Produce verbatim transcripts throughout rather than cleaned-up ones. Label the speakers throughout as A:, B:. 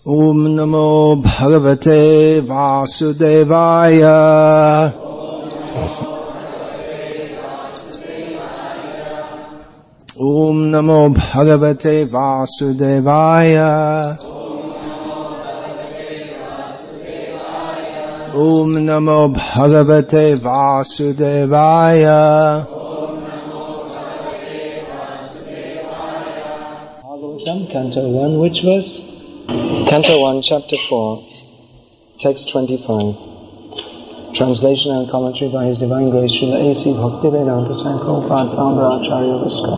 A: Om Namo Bhagavate Vasudevaya. Om Namo Bhagavate Vasudevaya. Om Namo Bhagavate Vasudevaya. Bhagavatam, Canto one, which verse? Canto one, Chapter four, Text twenty-five. Translation and commentary by His Divine Grace Srila A C Bhaktivedanta Swami Prabhupada, Founder Acharya Viskar.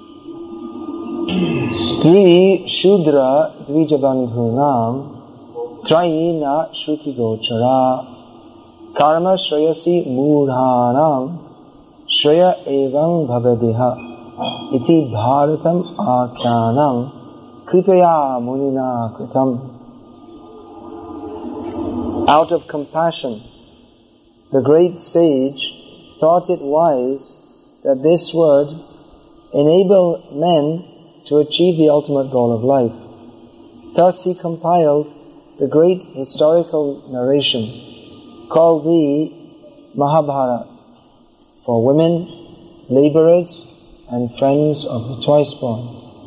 A: Stri Shudra Dvijabandhunam Trayi na Shruti Gochara Karma Shrayasi Murhanam Shraya Evam Bhavadiha Iti Bharatam Akyanam Kripaya Munina Kritam. Out of compassion, the great sage thought it wise that this would enable men to achieve the ultimate goal of life. Thus he compiled the great historical narration called the Mahabharata for women, laborers, and friends of the twice-born.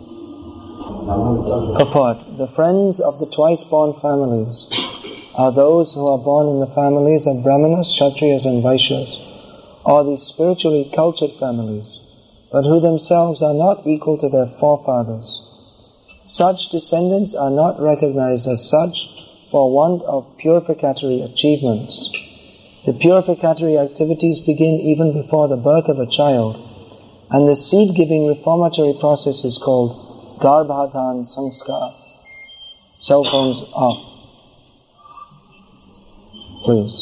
A: Purport: the friends of the twice-born families are those who are born in the families of Brahmanas, Kshatriyas and Vaishyas, or the spiritually cultured families, but who themselves are not equal to their forefathers. Such descendants are not recognized as such for want of purificatory achievements. The purificatory activities begin even before the birth of a child, and the seed-giving reformatory process is called Garbhadhan Sanskar. Cell phones off, please.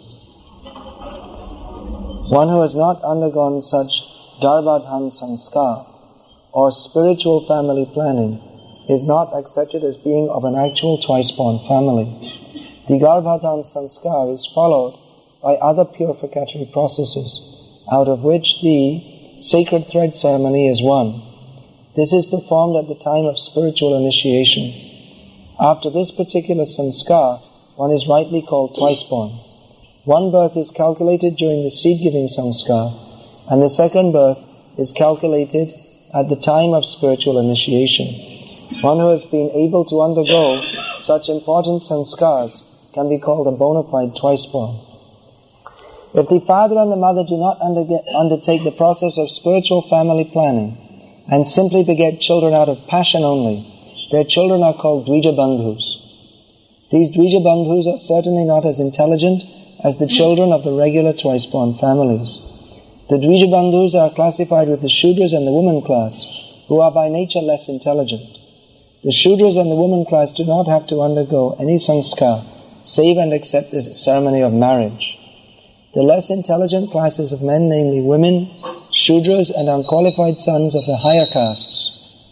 A: One who has not undergone such Garbhadhan Sanskar or spiritual family planning is not accepted as being of an actual twice-born family. The Garbhadhan Sanskar is followed by other purificatory processes, out of which the sacred thread ceremony is one. This is performed at the time of spiritual initiation. After this particular sanskar, one is rightly called twice-born. One birth is calculated during the seed-giving sanskar, and the second birth is calculated at the time of spiritual initiation. One who has been able to undergo such important sanskars can be called a bona fide twice-born. If the father and the mother do not underge- undertake the process of spiritual family planning and simply beget children out of passion only, their children are called Dvija Bandhus. These Dvija Bandhus are certainly not as intelligent as the children of the regular twice-born families. The Dvija Bandhus are classified with the Shudras and the woman class, who are by nature less intelligent. The Shudras and the woman class do not have to undergo any sanskar, save and accept the ceremony of marriage. The less intelligent classes of men, namely women, Shudras and unqualified sons of the higher castes,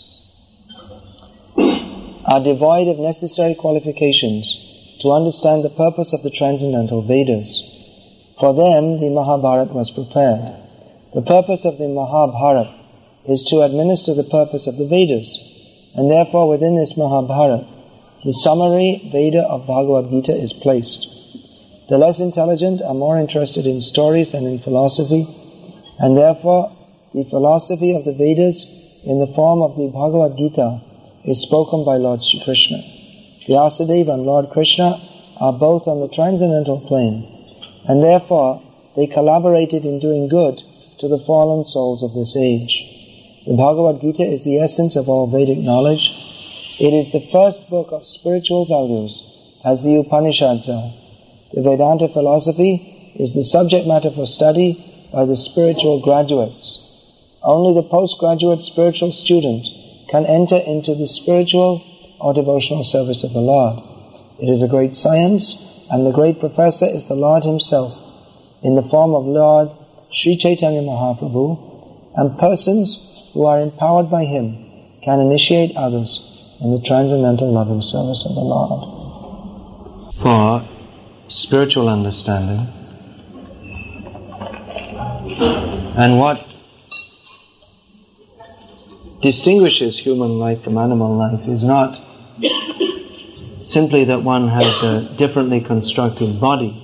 A: are devoid of necessary qualifications to understand the purpose of the transcendental Vedas. For them, the Mahabharata was prepared. The purpose of the Mahabharata is to administer the purpose of the Vedas, and therefore within this Mahabharata, the summary Veda of Bhagavad Gita is placed. The less intelligent are more interested in stories than in philosophy, and therefore the philosophy of the Vedas in the form of the Bhagavad Gita is spoken by Lord Sri Krishna. Vyasadeva and Lord Krishna are both on the transcendental plane, and therefore they collaborated in doing good to the fallen souls of this age. The Bhagavad Gita is the essence of all Vedic knowledge. It is the first book of spiritual values, as the Upanishads are. The Vedanta philosophy is the subject matter for study by the spiritual graduates. Only the postgraduate spiritual student can enter into the spiritual or devotional service of the Lord. It is a great science, and the great professor is the Lord Himself, in the form of Lord Sri Chaitanya Mahaprabhu, and persons who are empowered by Him can initiate others in the transcendental loving service of the Lord. For spiritual understanding, and what distinguishes human life from animal life is not simply that one has a differently constructed body,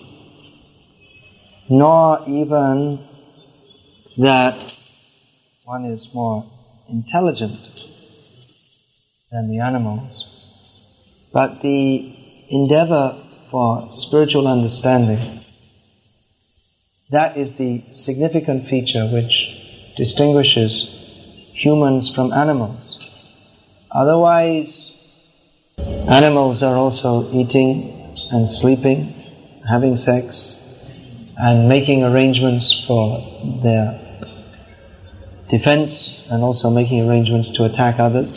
A: nor even that one is more intelligent than the animals. But the endeavor for spiritual understanding, that is the significant feature which distinguishes humans from animals. Otherwise, animals are also eating and sleeping, having sex, and making arrangements for their defense, and also making arrangements to attack others.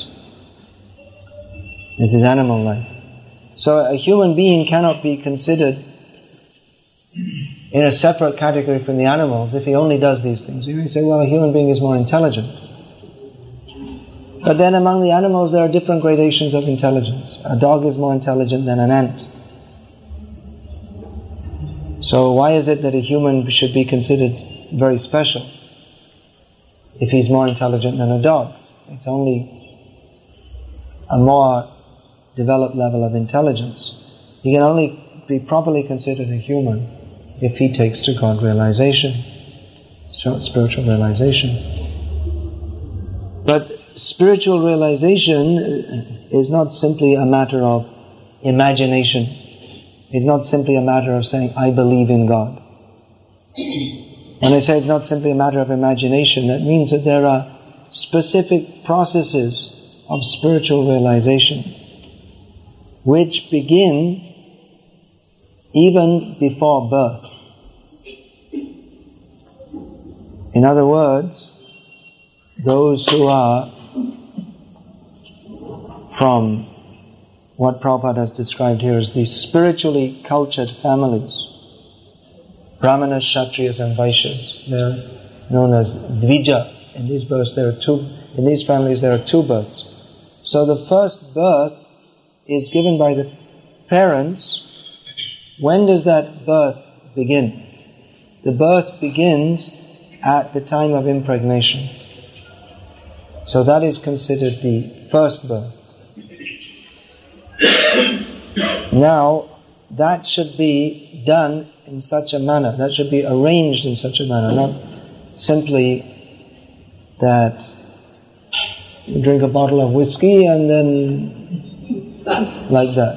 A: This is animal life. So a human being cannot be considered in a separate category from the animals if he only does these things. You may say, well, a human being is more intelligent. But then among the animals there are different gradations of intelligence. A dog is more intelligent than an ant. So why is it that a human should be considered very special if he's more intelligent than a dog? It's only a more developed level of intelligence. He can only be properly considered a human if he takes to God realization, so spiritual realization. But spiritual realization is not simply a matter of imagination. It's not simply a matter of saying, I believe in God. When I say it's not simply a matter of imagination, that means that there are specific processes of spiritual realization which begin even before birth. In other words, those who are from what Prabhupada has described here as the spiritually cultured families, Brahmanas, Kshatriyas and Vaishyas, they're known as Dvija. In these births there are two, in these families there are two births. So the first birth is given by the parents. When does that birth begin? The birth begins at the time of impregnation. So that is considered the first birth. Now, that should be done in such a manner, that should be arranged in such a manner, not simply that you drink a bottle of whiskey and then like that.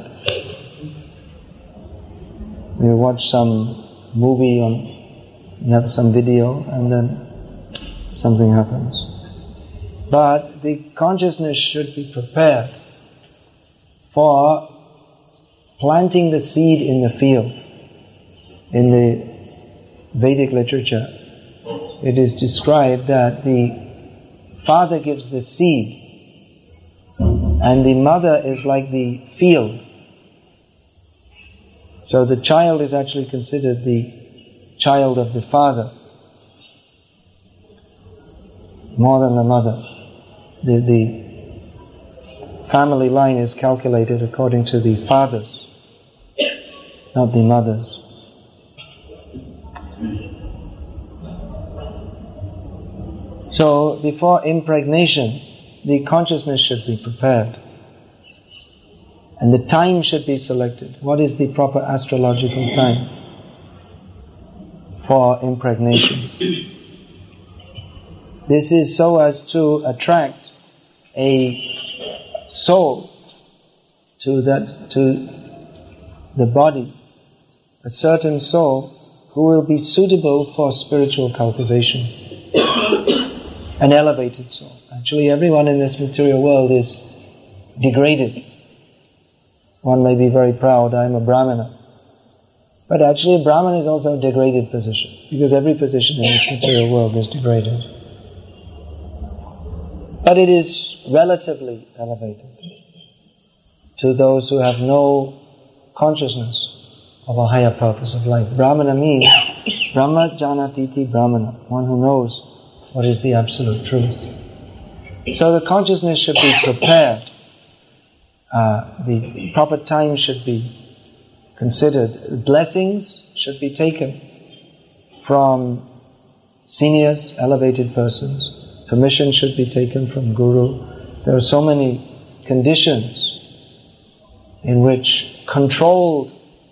A: You watch some movie on, you have some video and then something happens. But the consciousness should be prepared for planting the seed in the field. In the Vedic literature, it is described that the father gives the seed and the mother is like the field. So the child is actually considered the child of the father more than the mother. The, the family line is calculated according to the fathers, not the mothers. So before impregnation, the consciousness should be prepared. And the time should be selected. What is the proper astrological time for impregnation? This is so as to attract a soul to that, to the body, a certain soul who will be suitable for spiritual cultivation, an elevated soul. Actually, everyone in this material world is degraded. One may be very proud, I am a Brahmana. But actually a Brahmana is also a degraded position, because every position in this material world is degraded. But it is relatively elevated to those who have no consciousness of a higher purpose of life. Brahmana means Brahma Janatiti Brahmana, one who knows what is the absolute truth. So the consciousness should be prepared. Uh, the proper time should be considered. Blessings should be taken from seniors, elevated persons. Permission should be taken from Guru. There are so many conditions in which controlled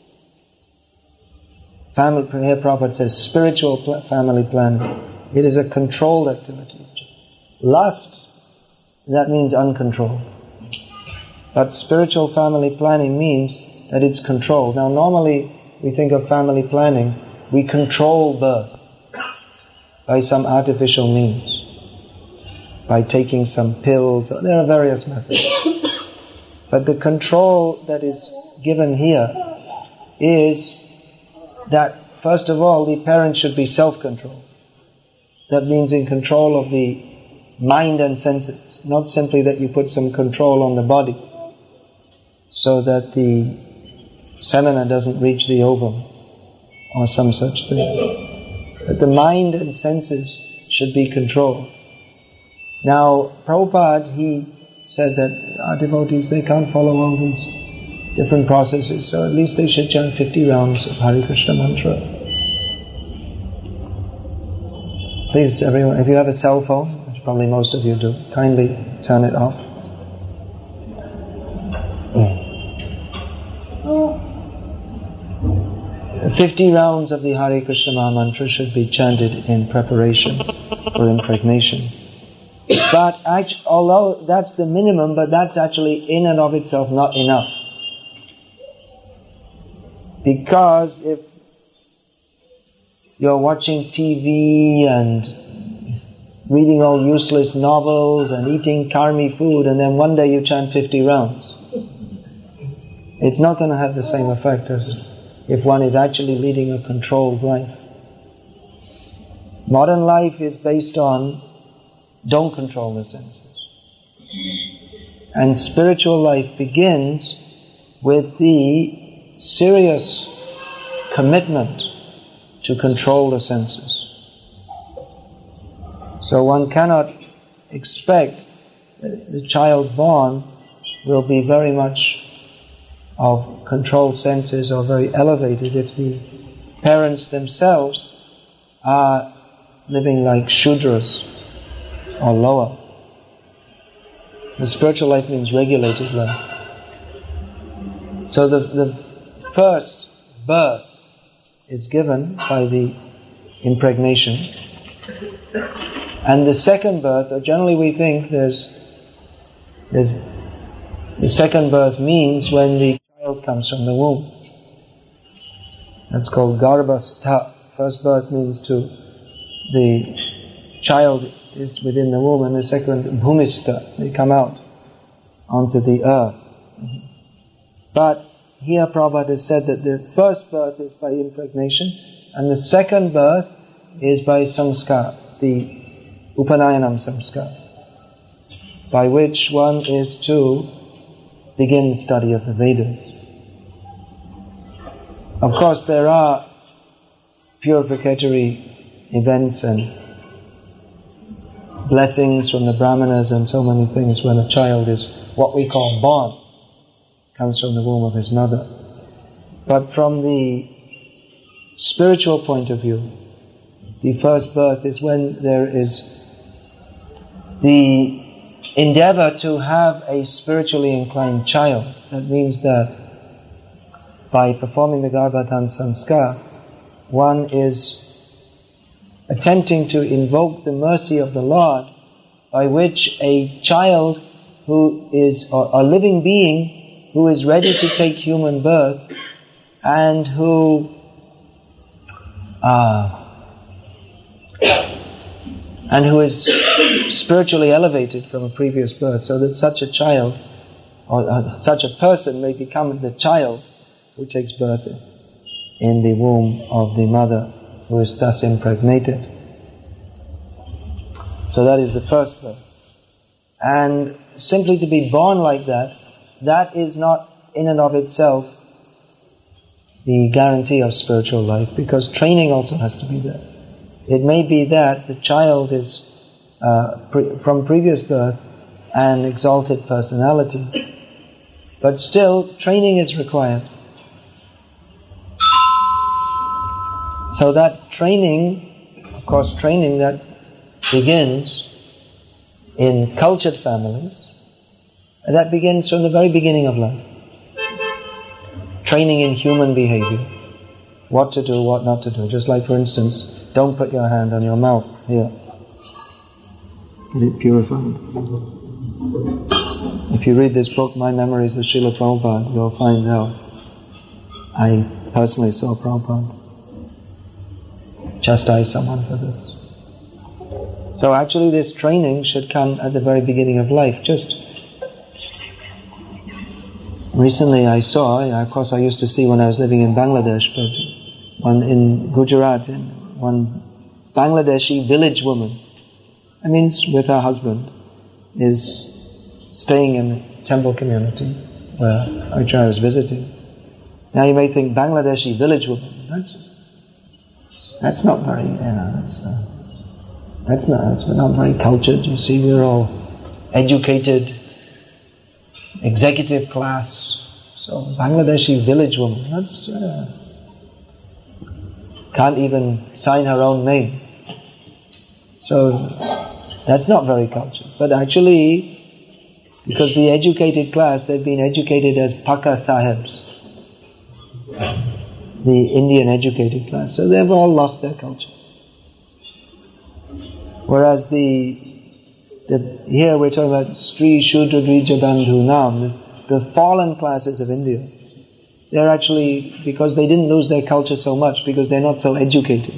A: family, here Prabhupada says spiritual pl- family planning. It is a controlled activity. Lust, that means uncontrolled. But spiritual family planning means that it's controlled. Now normally we think of family planning, we control birth by some artificial means, by taking some pills. There are various methods. But the control that is given here is that, first of all, the parent should be self-controlled. That means in control of the mind and senses, not simply that you put some control on the body so that the semina doesn't reach the ovum or some such thing. But the mind and senses should be controlled. Now, Prabhupada, he said that our devotees, they can't follow all these different processes, so at least they should chant fifty rounds of Hare Krishna mantra. Please, everyone, if you have a cell phone, which probably most of you do, kindly turn it off. fifty rounds of the Hare Krishna Maha Mantra should be chanted in preparation for impregnation. But actually, although that's the minimum, but that's actually in and of itself not enough. Because if you're watching T V and reading all useless novels and eating karmi food and then one day you chant fifty rounds, it's not going to have the same effect as if one is actually leading a controlled life. Modern life is based on don't control the senses. And spiritual life begins with the serious commitment to control the senses. So one cannot expect that the child born will be very much of controlled senses or very elevated if the parents themselves are living like Shudras or lower. The spiritual life means regulated life. So the, the first birth is given by the impregnation, and the second birth, or generally we think there's, there's the second birth means when the child comes from the womb. That's called Garbhastha. First birth means to the child is within the womb, and the second Bhumistha, they come out onto the earth. But here Prabhupada has said that the first birth is by impregnation, and the second birth is by samskar, the Upanayanam samskar, by which one is to begin the study of the Vedas. Of course, there are purificatory events and blessings from the Brahmanas and so many things when a child is what we call born, comes from the womb of his mother. But from the spiritual point of view, the first birth is when there is the endeavor to have a spiritually inclined child. That means that by performing the Garbhadhan Sanskar, one is attempting to invoke the mercy of the Lord, by which a child who is, or a living being who is ready to take human birth and who uh, and who is spiritually elevated from a previous birth, so that such a child or uh, such a person may become the child who takes birth in the womb of the mother, who is thus impregnated. So that is the first birth. And simply to be born like that, that is not in and of itself the guarantee of spiritual life, because training also has to be there. It may be that the child is uh, pre- from previous birth an exalted personality, but still training is required. So that training, of course training that begins in cultured families, and that begins from the very beginning of life. training in human behavior. What to do, what not to do. Just like, for instance, don't put your hand on your mouth here. Get it purified. If you read this book, My Memories of Srila Prabhupada, you'll find out I personally saw Prabhupada chastise someone for this. So actually this training should come at the very beginning of life. Just recently I saw, of course I used to see when I was living in Bangladesh, but one in Gujarat, in one Bangladeshi village woman, I mean with her husband, is staying in a temple community where Acharya was visiting. Now you may think Bangladeshi village woman, that's that's not very, you know, that's, uh, that's not that's not very cultured. You see, we're all educated, executive class. So Bangladeshi village woman, that's uh, can't even sign her own name. So that's not very cultured. But actually, because the educated class, they've been educated as Paka Sahibs, the Indian educated class. So they've all lost their culture. Whereas the, the here we're talking about Sri Shudra Drija Bandhu Nam, the, the fallen classes of India. They're actually, because they didn't lose their culture so much, because they're not so educated.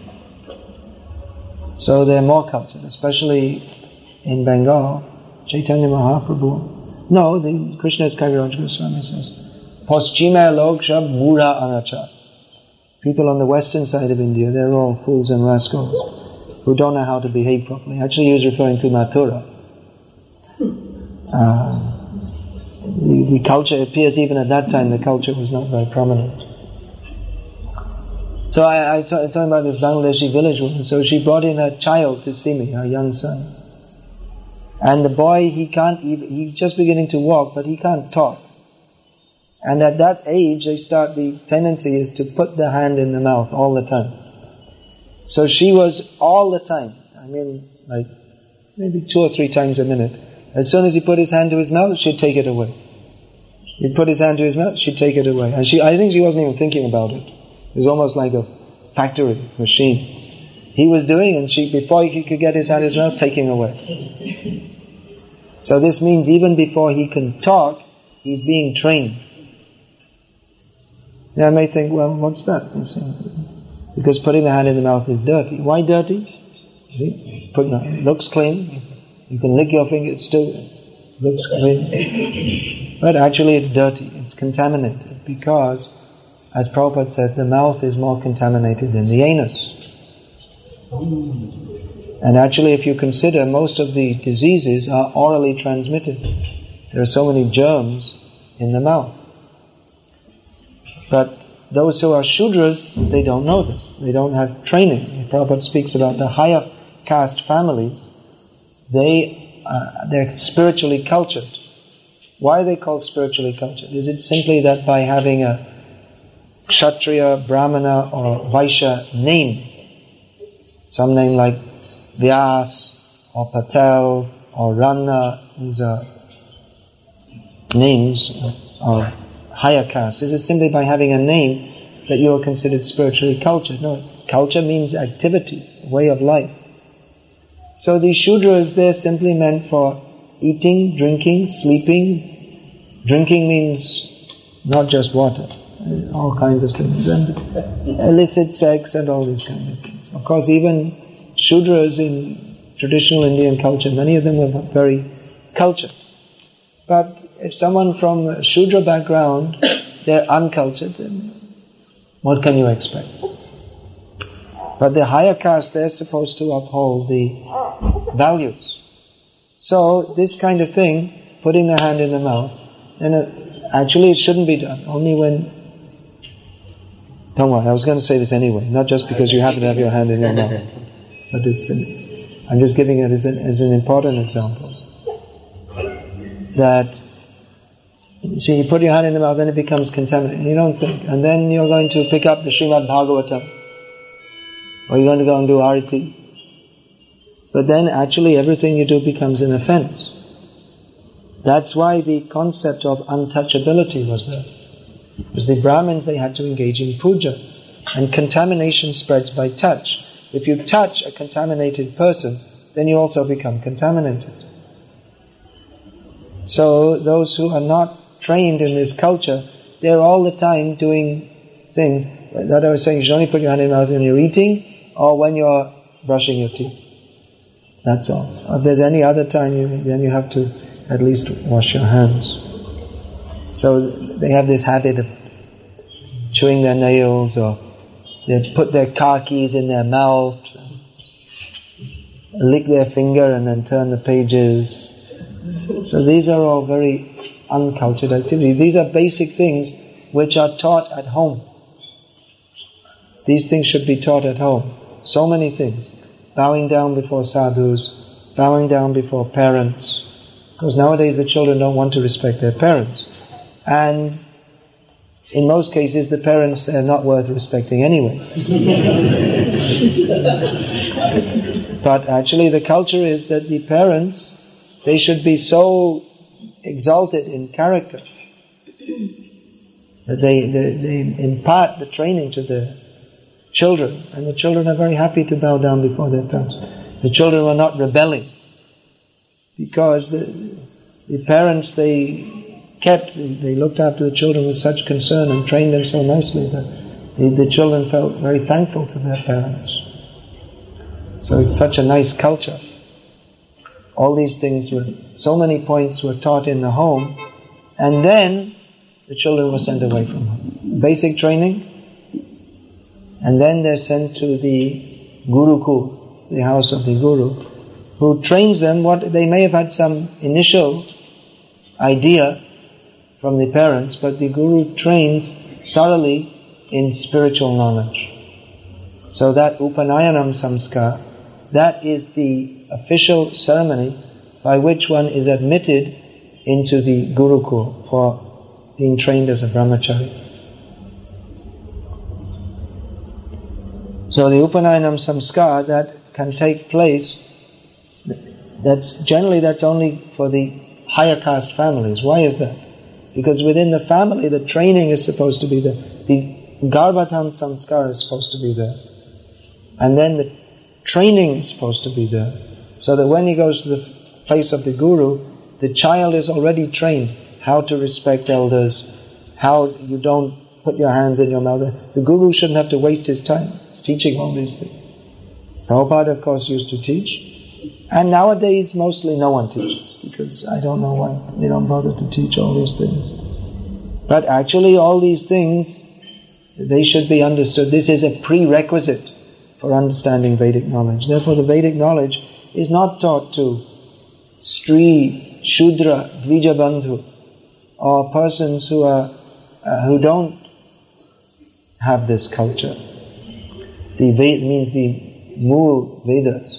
A: So they're more cultured, especially in Bengal. Chaitanya Mahaprabhu. No, the Krishna's Kaviraj Goswami says, Paschima log shab mura anachar. People on the western side of India, they're all fools and rascals who don't know how to behave properly. Actually, he was referring to Mathura. Uh, the, the culture appears, even at that time, the culture was not very prominent. So I, I t- I'm talking about this Bangladeshi village woman. So she brought in her child to see me, her young son. And the boy, he can't even, he's just beginning to walk, but he can't talk. And at that age, they start, the tendency is to put the hand in the mouth all the time. So she was all the time, I mean, like, maybe two or three times a minute. As soon as he put his hand to his mouth, she'd take it away. He'd put his hand to his mouth, she'd take it away. And she, I think she wasn't even thinking about it. It was almost like a factory machine. He was doing, and she, before he could get his hand in his mouth, taking away. So this means even before he can talk, he's being trained. Now I may think, well, what's that? Because putting the hand in the mouth is dirty. Why dirty? See? Put, no, it looks clean. You can lick your finger, it still looks clean. But actually it's dirty, it's contaminated. Because, as Prabhupada said, the mouth is more contaminated than the anus. And actually, if you consider, most of the diseases are orally transmitted. There are so many germs in the mouth. But those who are Shudras, they don't know this. They don't have training. Prabhupada speaks about the higher caste families. They, uh, they're spiritually cultured. Why are they called spiritually cultured? Is it simply that by having a Kshatriya, Brahmana or Vaishya name, some name like Vyas or Patel or Ranna, these are names of higher caste. Is it simply by having a name that you are considered spiritually cultured? No, culture means activity, way of life. So the Shudras, they're simply meant for eating, drinking, sleeping. Drinking means not just water, all kinds of things, and illicit sex and all these kinds of things. Of course, even Shudras in traditional Indian culture, many of them were very cultured. But if someone from a Shudra background, they're uncultured, then what can you expect? But the higher caste, they're supposed to uphold the values. So this kind of thing, putting the hand in the mouth, and it, actually it shouldn't be done, only when... Don't worry, I was going to say this anyway, not just because you happen to have your hand in your mouth. But it's an, I'm just giving it as an, as an important example. That, so you put your hand in the mouth, then it becomes contaminated. You don't think. And then you're going to pick up the Srimad Bhagavatam. Or you're going to go and do Arati. But then actually everything you do becomes an offense. That's why the concept of untouchability was there. Because the Brahmins, they had to engage in puja. And contamination spreads by touch. If you touch a contaminated person, then you also become contaminated. So those who are not trained in this culture, they're all the time doing things. That I was saying, you should only put your hand in your mouth when you're eating or when you're brushing your teeth. That's all. If there's any other time, you, then you have to at least wash your hands. So they have this habit of chewing their nails, or they put their car keys in their mouth, lick their finger and then turn the pages. So these are all very uncultured activities. These are basic things which are taught at home. These things should be taught at home. So many things. Bowing down before sadhus, bowing down before parents. Because nowadays the children don't want to respect their parents. And in most cases the parents are not worth respecting anyway. But actually the culture is that the parents, they should be so exalted in character that they, they, they impart the training to the children, and the children are very happy to bow down before their parents. The children are not rebelling because the, the parents, they kept, they looked after the children with such concern and trained them so nicely that the, the children felt very thankful to their parents. So it's such a nice culture. All these things were, so many points were taught in the home, and then the children were sent away from home. Basic training, and then they're sent to the Gurukul, the house of the Guru, who trains them. What they may have had some initial idea from the parents, but the Guru trains thoroughly in spiritual knowledge. So that Upanayanam Samskar, that is the official ceremony by which one is admitted into the Gurukul for being trained as a brahmachari. So the Upanayanam Samskar, that can take place, that's generally that's only for the higher caste families. Why is that? Because within the family the training is supposed to be there. The Garbhadhan Samskar is supposed to be there. And then the training is supposed to be there. So that when he goes to the place of the Guru, the child is already trained how to respect elders, how you don't put your hands in your mouth. The Guru shouldn't have to waste his time teaching all these things. Prabhupada, of course, used to teach. And nowadays, mostly no one teaches, because I don't know why they don't bother to teach all these things. But actually, all these things, they should be understood. This is a prerequisite for understanding Vedic knowledge. Therefore, the Vedic knowledge is not taught to Stri, Shudra, Dvijabandhu, or persons who are uh, who don't have this culture. The Ved means the Mool Vedas.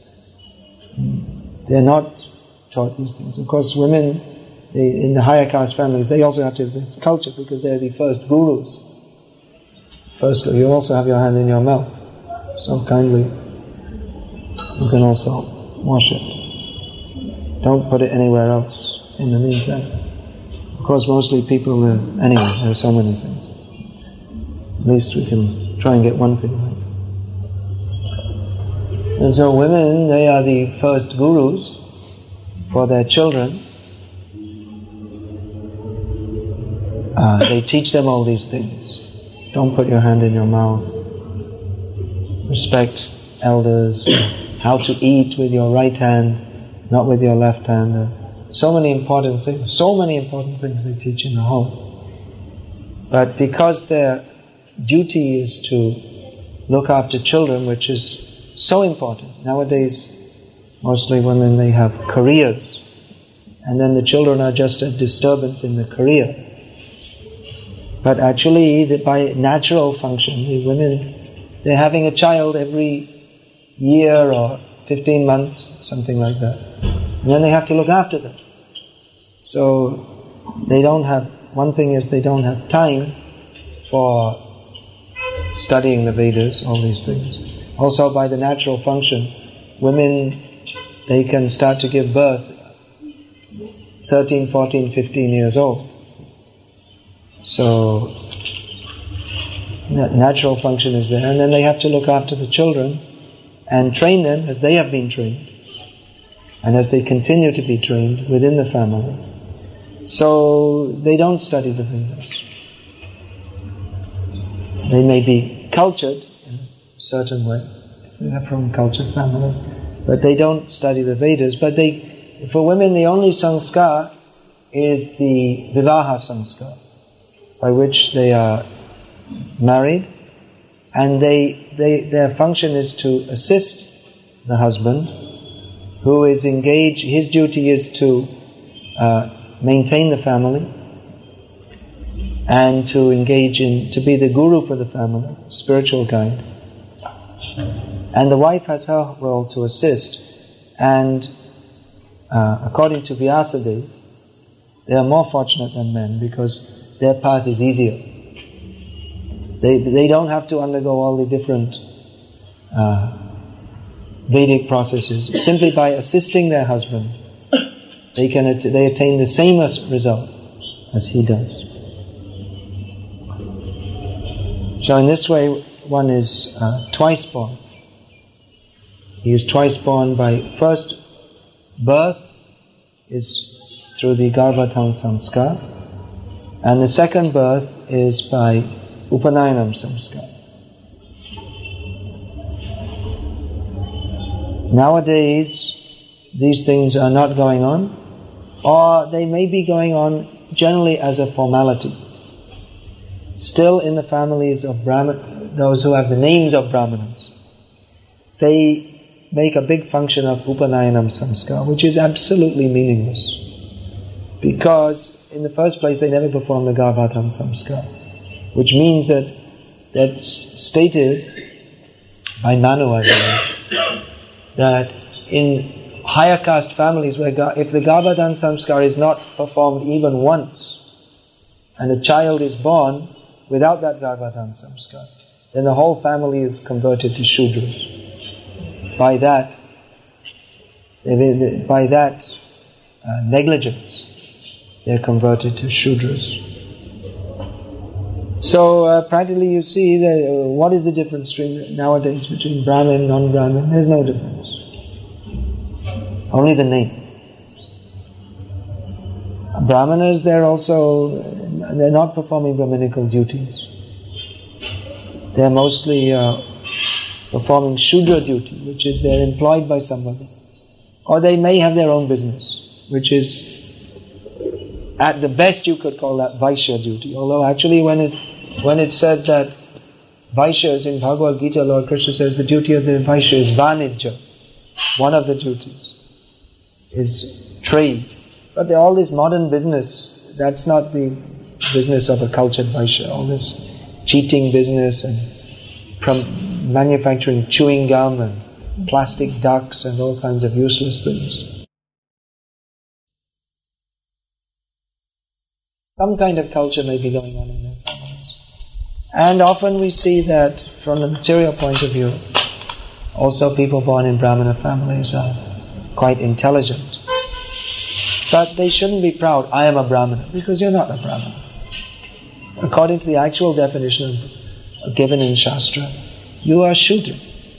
A: They are not taught these things. Of course, women they, in the higher caste families, they also have to have this culture because they're the first gurus. Firstly, you also have your hand in your mouth. So kindly, you can also wash it. Don't put it anywhere else in the meantime. Of course, mostly people, uh, anyway, there are so many things. At least we can try and get one thing right. And so women, they are the first gurus for their children. Uh, they teach them all these things. Don't put your hand in your mouth. Respect elders. How to eat with your right hand, not with your left hand. Uh, so many important things. So many important things they teach in the home. But because their duty is to look after children, which is so important. Nowadays, mostly women, they have careers, and then the children are just a disturbance in the career. But actually, the, by natural function, the women, they're having a child every year or fifteen months, something like that. And then they have to look after them. So, they don't have, one thing is they don't have time for studying the Vedas, all these things. Also, by the natural function, women, they can start to give birth thirteen, fourteen, fifteen years old. So, natural function is there, and then they have to look after the children and train them as they have been trained, and as they continue to be trained within the family. So, they don't study the Vedas. They may be cultured in a certain way, if they are from a cultured family, but they don't study the Vedas. But they, for women, the only sanskar is the vivaha sanskar, by which they are married, and they, they their function is to assist the husband, who is engaged. His duty is to uh, maintain the family, and to engage in, to be the guru for the family, spiritual guide. And the wife has her role to assist. And uh, according to Vyasadeva, they are more fortunate than men because their path is easier. They they don't have to undergo all the different uh, Vedic processes. Simply by assisting their husband, they can att- they attain the same result as he does. So in this way, one is uh, twice born. He is twice born by first birth is through the Garbhadhan Samskar, and the second birth is by Upanayanam Samskar. Nowadays, these things are not going on, or they may be going on generally as a formality. Still in the families of Brahman, those who have the names of Brahmanas, they make a big function of Upanayanam Samskar, which is absolutely meaningless. Because, in the first place, they never perform the Garbhadhan Samskar, which means that that's stated by Manu, I believe, that in higher caste families, where if the Garbhadhan Samskar is not performed even once, and a child is born without that Garbhadhan Samskar, then the whole family is converted to Shudras. By that, by that uh, negligence, they're converted to Shudras. So uh, practically you see that, uh, what is the difference between, nowadays between Brahmin and non-Brahmin? There's no difference. Only the name. Brahmanas, they're also, they're not performing Brahminical duties. They're mostly uh, performing Shudra duty, which is they're employed by somebody. Or they may have their own business, which is, at the best you could call that Vaishya duty. Although actually when it when it said that Vaishyas in Bhagavad Gita, Lord Krishna says the duty of the Vaishya is Vanijja. One of the duties is trade. But all this modern business, that's not the business of a cultured Vaishya. All this cheating business and from manufacturing chewing gum and plastic ducks and all kinds of useless things. Some kind of culture may be going on in their families. And often we see that from the material point of view, also people born in Brahmana families are quite intelligent. But they shouldn't be proud, I am a Brahmana, because you're not a Brahmana. According to the actual definition of, given in Shastra, you are Shudra.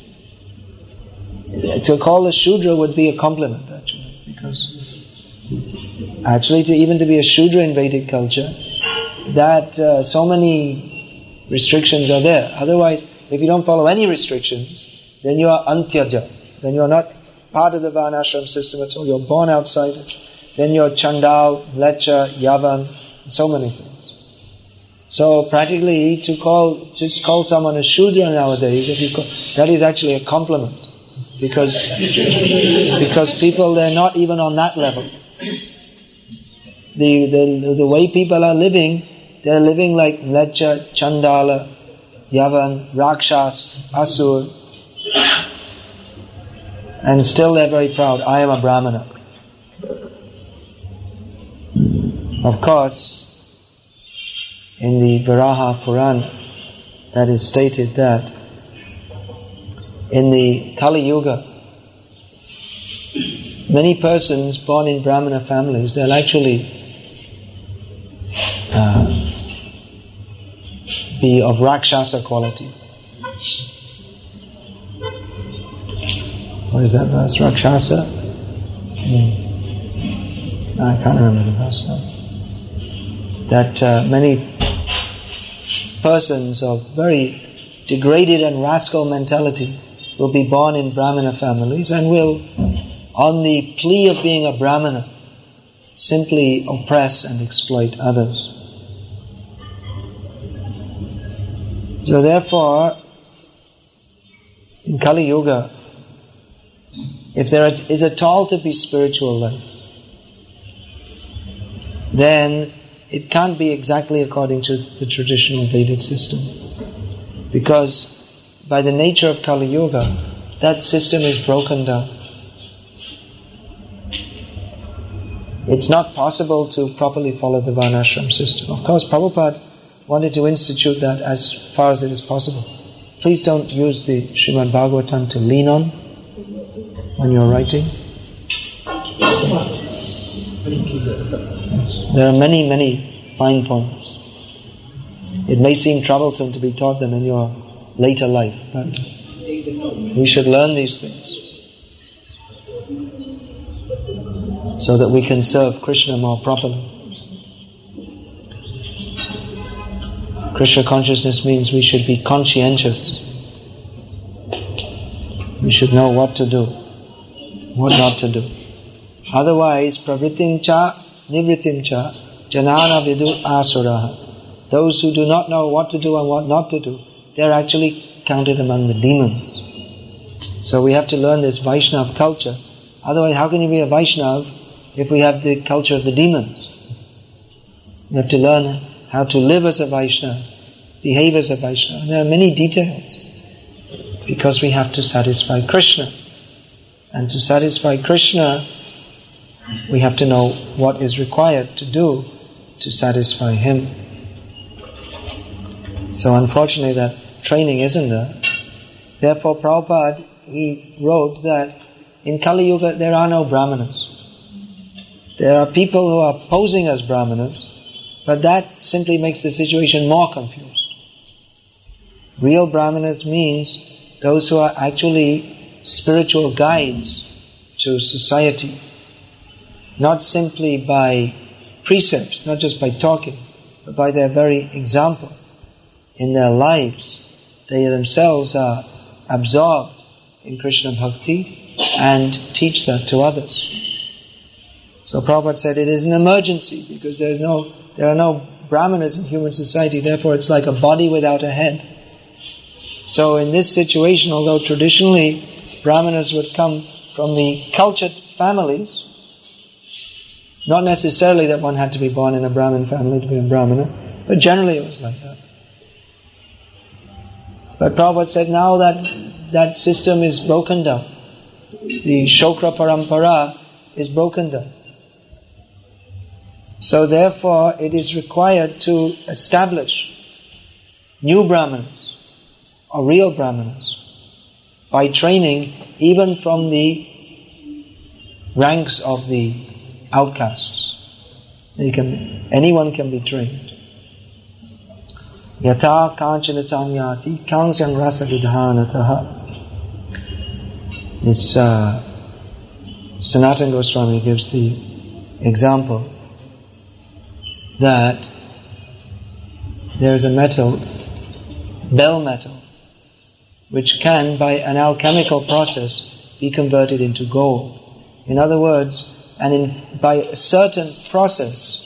A: To call a Shudra would be a compliment, actually, because actually to even to be a Shudra in Vedic culture, that uh, so many restrictions are there. Otherwise, if you don't follow any restrictions, then you are Antyaja. Then you are not part of the Varnashram system at all. You're born outside it. Then you're Chandal, Lecha, Yavan, and so many things. So practically, to call to call someone a Shudra nowadays, if you call, that is actually a compliment, because because people, they're not even on that level. The the the way people are living, they're living like Lecha, Chandala, Yavan, Rakshas, Asur, and still they're very proud. I am a Brahmana. Of course, in the Varaha Purana, that is stated that in the Kali Yuga, many persons born in Brahmana families, they'll actually uh, be of Rakshasa quality. What is that verse? Rakshasa? Hmm. I can't remember the verse now. That uh, many persons of very degraded and rascal mentality will be born in Brahmana families and will, on the plea of being a Brahmana, simply oppress and exploit others. So therefore, in Kali Yuga, if there is at all to be spiritual life, then it can't be exactly according to the traditional Vedic system. Because by the nature of Kali Yuga, that system is broken down. It's not possible to properly follow the Varnashram system. Of course, Prabhupada wanted to institute that as far as it is possible. Please don't use the Srimad Bhagavatam to lean on when you're writing. Yes. There are many, many fine points. It may seem troublesome to be taught them in your later life, but we should learn these things so that we can serve Krishna more properly. Krishna consciousness means we should be conscientious. We should know what to do, what not to do. Otherwise, pravritim cha, nivritim cha, janana vidu asuraha. Those who do not know what to do and what not to do, they're actually counted among the demons. So we have to learn this Vaishnav culture. Otherwise, how can you be a Vaishnav if we have the culture of the demons? You have to learn how to live as a Vaishnava, behave as a Vaishnava. There are many details. Because we have to satisfy Krishna. And to satisfy Krishna, we have to know what is required to do to satisfy Him. So unfortunately that training isn't there. Therefore Prabhupada, he wrote that in Kali Yuga there are no Brahmanas. There are people who are posing as Brahmanas, but that simply makes the situation more confused. Real Brahmanas means those who are actually spiritual guides to society. Not simply by precepts, not just by talking, but by their very example. In their lives, they themselves are absorbed in Krishna Bhakti and teach that to others. So Prabhupada said it is an emergency because there is no, there are no Brahmanas in human society, therefore it's like a body without a head. So in this situation, although traditionally Brahmanas would come from the cultured families, not necessarily that one had to be born in a Brahmin family to be a Brahmana, but generally it was like that. But Prabhupada said now that that system is broken down. The Shokra Parampara is broken down. So therefore it is required to establish new Brahmanas, or real Brahmanas, by training even from the ranks of the outcasts. You can, anyone can be trained. Yata kanchanatanyati kangsyan rasa vidhanataha. This uh, Sanatana Goswami gives the example that there is a metal, bell metal, which can, by an alchemical process, be converted into gold. In other words, and in, by a certain process,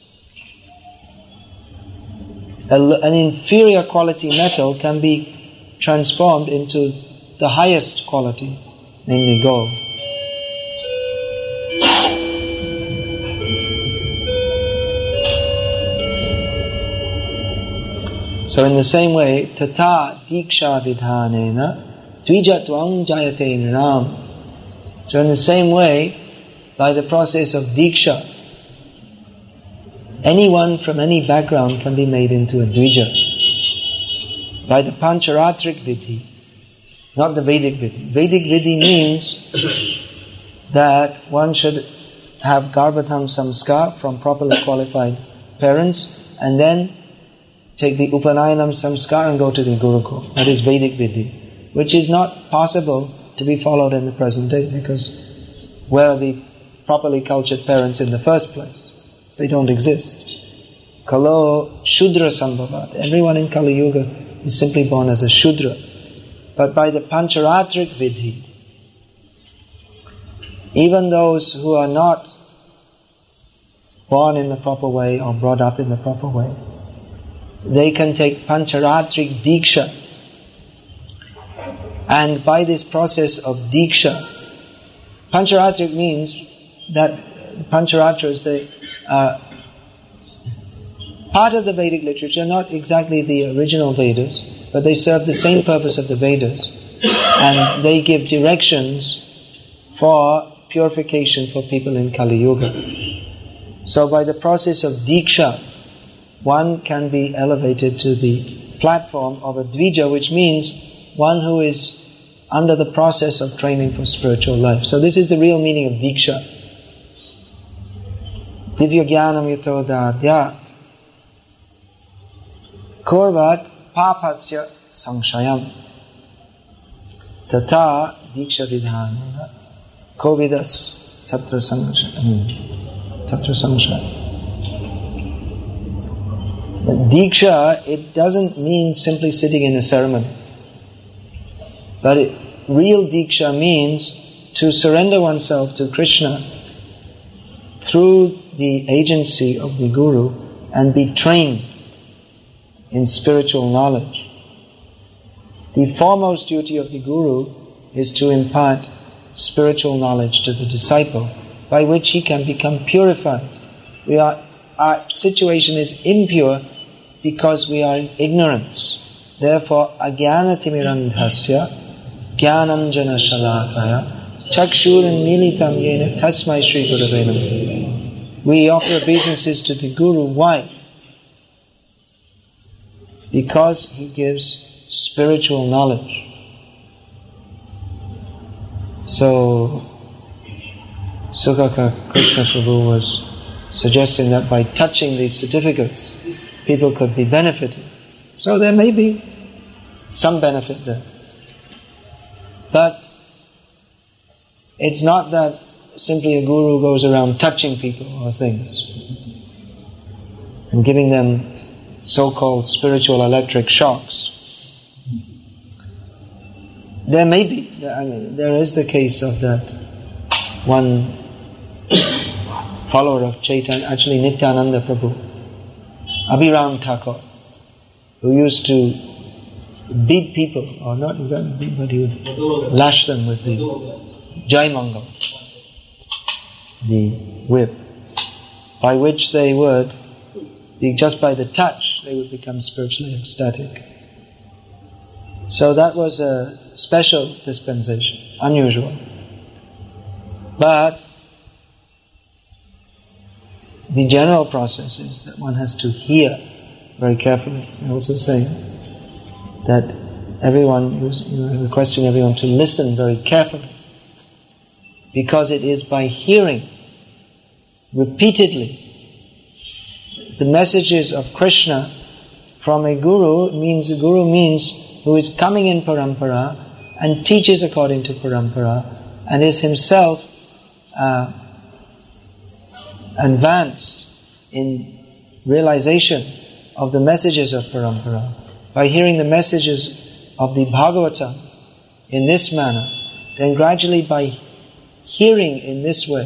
A: a, an inferior quality metal can be transformed into the highest quality, namely gold. So in the same way, tata diksha vidhanena dvijatvam jayate nram. So in the same way, by the process of diksha, anyone from any background can be made into a dvija. By the pancharatrik vidhi, not the Vedic vidhi. Vedic vidhi means that one should have garbhatam samskar from properly qualified parents, and then take the Upanayanam Samskar and go to the Gurukul. That is Vedic Vidhi, which is not possible to be followed in the present day, because where are the properly cultured parents in the first place? They don't exist. Kalo Shudra Sambhavat. Everyone in Kali Yuga is simply born as a Shudra. But by the Pancharatrik Vidhi, even those who are not born in the proper way or brought up in the proper way, they can take Pancharatrik Diksha. And by this process of Diksha, Pancharatrik means that Pancharatras, they are part of the Vedic literature, not exactly the original Vedas, but they serve the same purpose of the Vedas. And they give directions for purification for people in Kali Yuga. So by the process of Diksha, one can be elevated to the platform of a Dvija, which means one who is under the process of training for spiritual life. So this is the real meaning of Diksha. Divya Jnanam Yato Dadyat Korvat Papatsya Samshayam Tata Diksha Vidhanana Kovidas Tatra Samshayam Tatra Samshayam. Diksha, it doesn't mean simply sitting in a ceremony. But it, real Diksha means to surrender oneself to Krishna through the agency of the Guru and be trained in spiritual knowledge. The foremost duty of the Guru is to impart spiritual knowledge to the disciple, by which he can become purified. We are, our situation is impure because we are in ignorance. Therefore, agyana timirandhasya jnananjana shalakaya chakshuran militam yena tasmai shri gurave namaha. We offer obeisances to the Guru. Why? Because he gives spiritual knowledge. So, Sukaka Krishna Prabhu was suggesting that by touching these certificates, people could be benefited. So there may be some benefit there. But it's not that simply a guru goes around touching people or things and giving them so-called spiritual electric shocks. There may be, I mean, there is the case of that one follower of Chaitanya, actually Nityananda Prabhu, Abhiram Thakur, who used to beat people, or not exactly beat, but he would lash them with the Jai Mangal, the whip, by which they would, just by the touch, they would become spiritually ecstatic. So that was a special dispensation, unusual. But the general process is that one has to hear very carefully. I also say that everyone, you know, requesting everyone to listen very carefully, because it is by hearing repeatedly the messages of Krishna from a guru. Means a guru means who is coming in parampara and teaches according to parampara and is himself uh, advanced in realization of the messages of parampara. By hearing the messages of the Bhagavatam in this manner, then gradually by hearing in this way,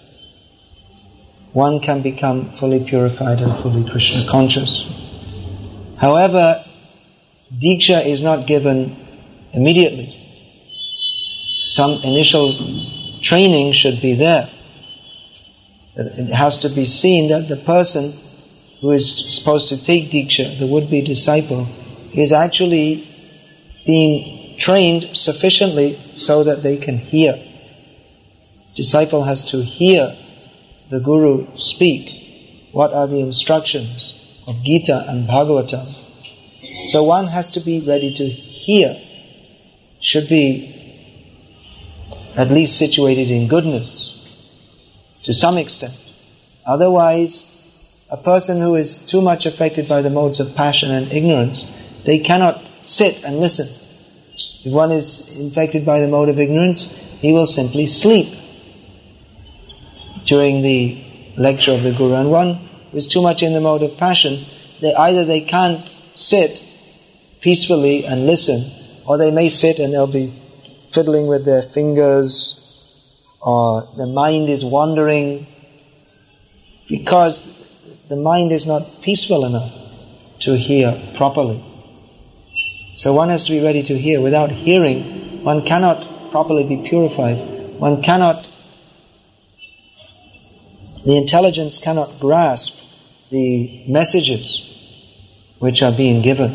A: one can become fully purified and fully Krishna conscious. However, Diksha is not given immediately. Some initial training should be there. It has to be seen that the person who is supposed to take Diksha, the would-be disciple, is actually being trained sufficiently so that they can hear. Disciple has to hear the Guru speak. What are the instructions of Gita and Bhagavatam? So one has to be ready to hear, should be at least situated in goodness to some extent. Otherwise, a person who is too much affected by the modes of passion and ignorance, they cannot sit and listen. If one is infected by the mode of ignorance, he will simply sleep during the lecture of the Guru. And one who is too much in the mode of passion, they either they can't sit peacefully and listen, or they may sit and they'll be fiddling with their fingers, or the mind is wandering, because the mind is not peaceful enough to hear properly. So one has to be ready to hear. Without hearing, one cannot properly be purified. One cannot, the intelligence cannot grasp the messages which are being given.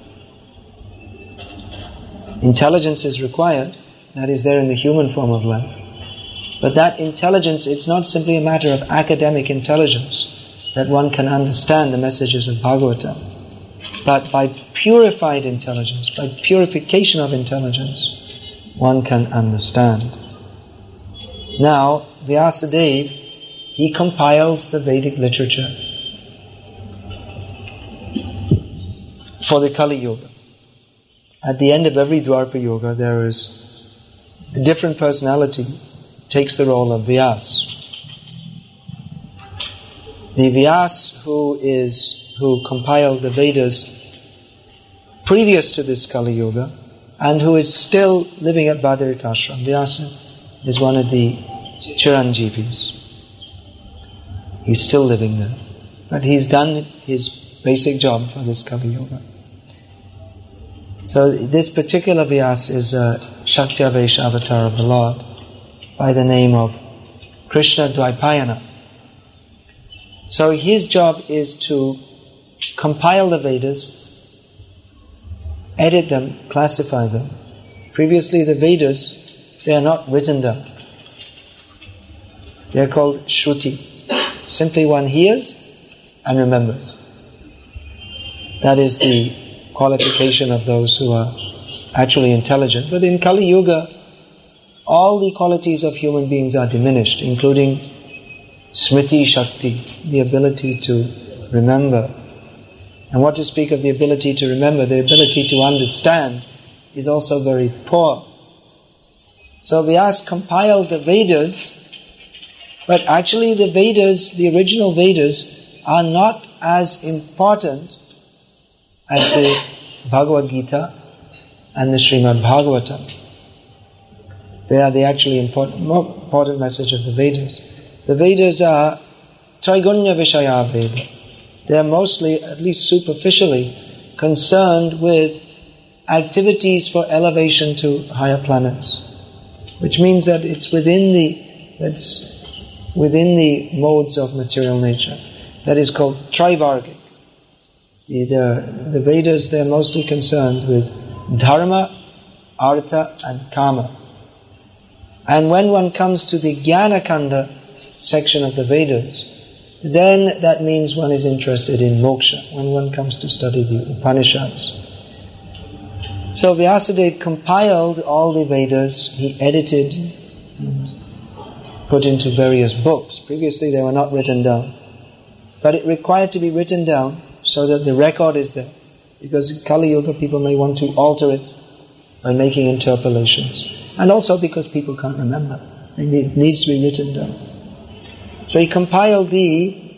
A: Intelligence is required, that is there in the human form of life. But that intelligence, it's not simply a matter of academic intelligence, that one can understand the messages of Bhagavatam. But by purified intelligence, by purification of intelligence, one can understand. Now, Vyasadeva, he compiles the Vedic literature for the Kali Yuga. At the end of every Dwapara Yuga, there is a different personality takes the role of Vyas. The Vyas who is who compiled the Vedas previous to this Kali Yuga, and who is still living at Badarikashram. Vyasa is one of the Chiranjeevis. He's still living there, but he's done his basic job for this Kali Yuga. So this particular Vyas is a Shakti-Avesh avatar of the Lord by the name of Krishna Dvaipayana. So his job is to compile the Vedas, edit them, classify them. Previously the Vedas, they are not written down. They are called Shruti. Simply one hears and remembers. That is the qualification of those who are actually intelligent. But in Kali Yuga, all the qualities of human beings are diminished, including Smriti Shakti, the ability to remember. And what to speak of the ability to remember, the ability to understand is also very poor. So Vyas compiled the Vedas, but actually the Vedas, the original Vedas, are not as important as the Bhagavad Gita and the Srimad Bhagavatam. They are the actually important, more important message of the Vedas. The Vedas are Traigunya Vishaya Veda. They are mostly, at least superficially, concerned with activities for elevation to higher planets, which means that it's within the it's within the modes of material nature. That is called Trivargic. The, the, the Vedas, they are mostly concerned with Dharma, Artha and Kama. And when one comes to the Jnana-kanda section of the Vedas, then that means one is interested in moksha, when one comes to study the Upanishads. So Vyasadeva compiled all the Vedas, he edited, put into various books. Previously they were not written down. But it required to be written down so that the record is there. Because in Kali Yuga people may want to alter it by making interpolations. And also because people can't remember. It needs to be written down. So he compiled the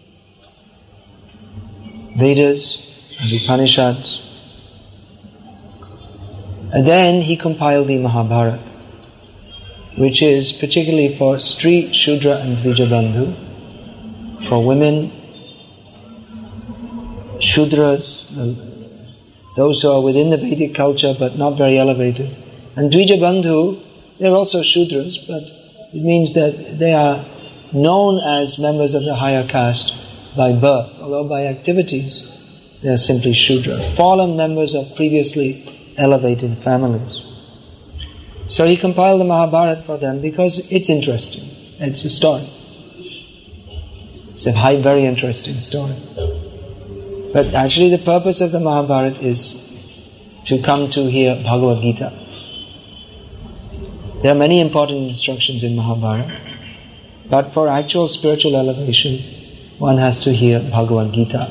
A: Vedas and the Upanishads. And then he compiled the Mahabharata, which is particularly for Stri, Shudra and Dvijabandhu, for women, Shudras, those who are within the Vedic culture but not very elevated. And Dvijabandhu, they're also Shudras, but it means that they are known as members of the higher caste by birth, although by activities they are simply Shudra, fallen members of previously elevated families. So he compiled the Mahabharata for them because it's interesting. It's a story. It's a high, very interesting story. But actually the purpose of the Mahabharata is to come to hear Bhagavad Gita. There are many important instructions in Mahabharata, but for actual spiritual elevation, one has to hear Bhagavad Gita.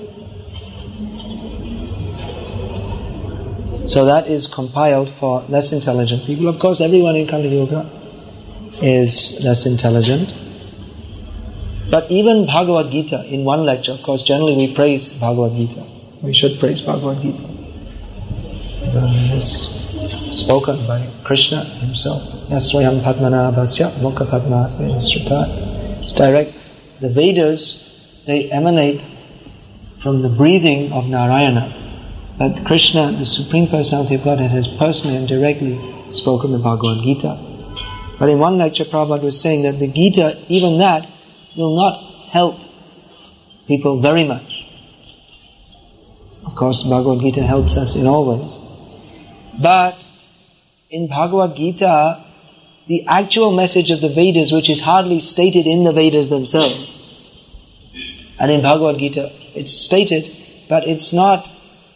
A: So that is compiled for less intelligent people. Of course, everyone in Kali Yuga is less intelligent. But even Bhagavad Gita, in one lecture, of course, generally we praise Bhagavad Gita. We should praise Bhagavad Gita. It is spoken by Krishna himself. Yasvayam Padmanabhasya Mukha Padmatme Sruta. It's direct. The Vedas, they emanate from the breathing of Narayana. But Krishna, the Supreme Personality of Godhead, has personally and directly spoken the Bhagavad Gita. But in one lecture, Prabhupada was saying that the Gita, even that, will not help people very much. Of course, Bhagavad Gita helps us in all ways. But in Bhagavad Gita, the actual message of the Vedas, which is hardly stated in the Vedas themselves, and in Bhagavad Gita it's stated, but it's not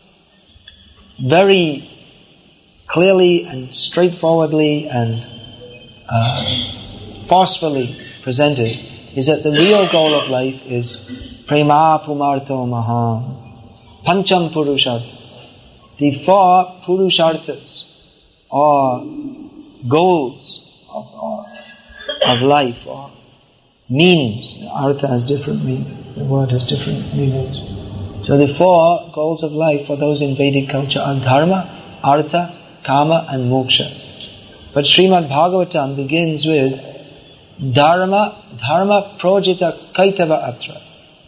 A: very clearly and straightforwardly and uh, forcefully presented, is that the real goal of life is prema pumarto mahan, pancham purushartha. The four purusharthas, or goals of, of, of life, or means. Artha has different meanings. The word has different meanings. So the four goals of life for those in Vedic culture are dharma, artha, kama and moksha. But Srimad Bhagavatam begins with dharma, dharma projita kaitava atra,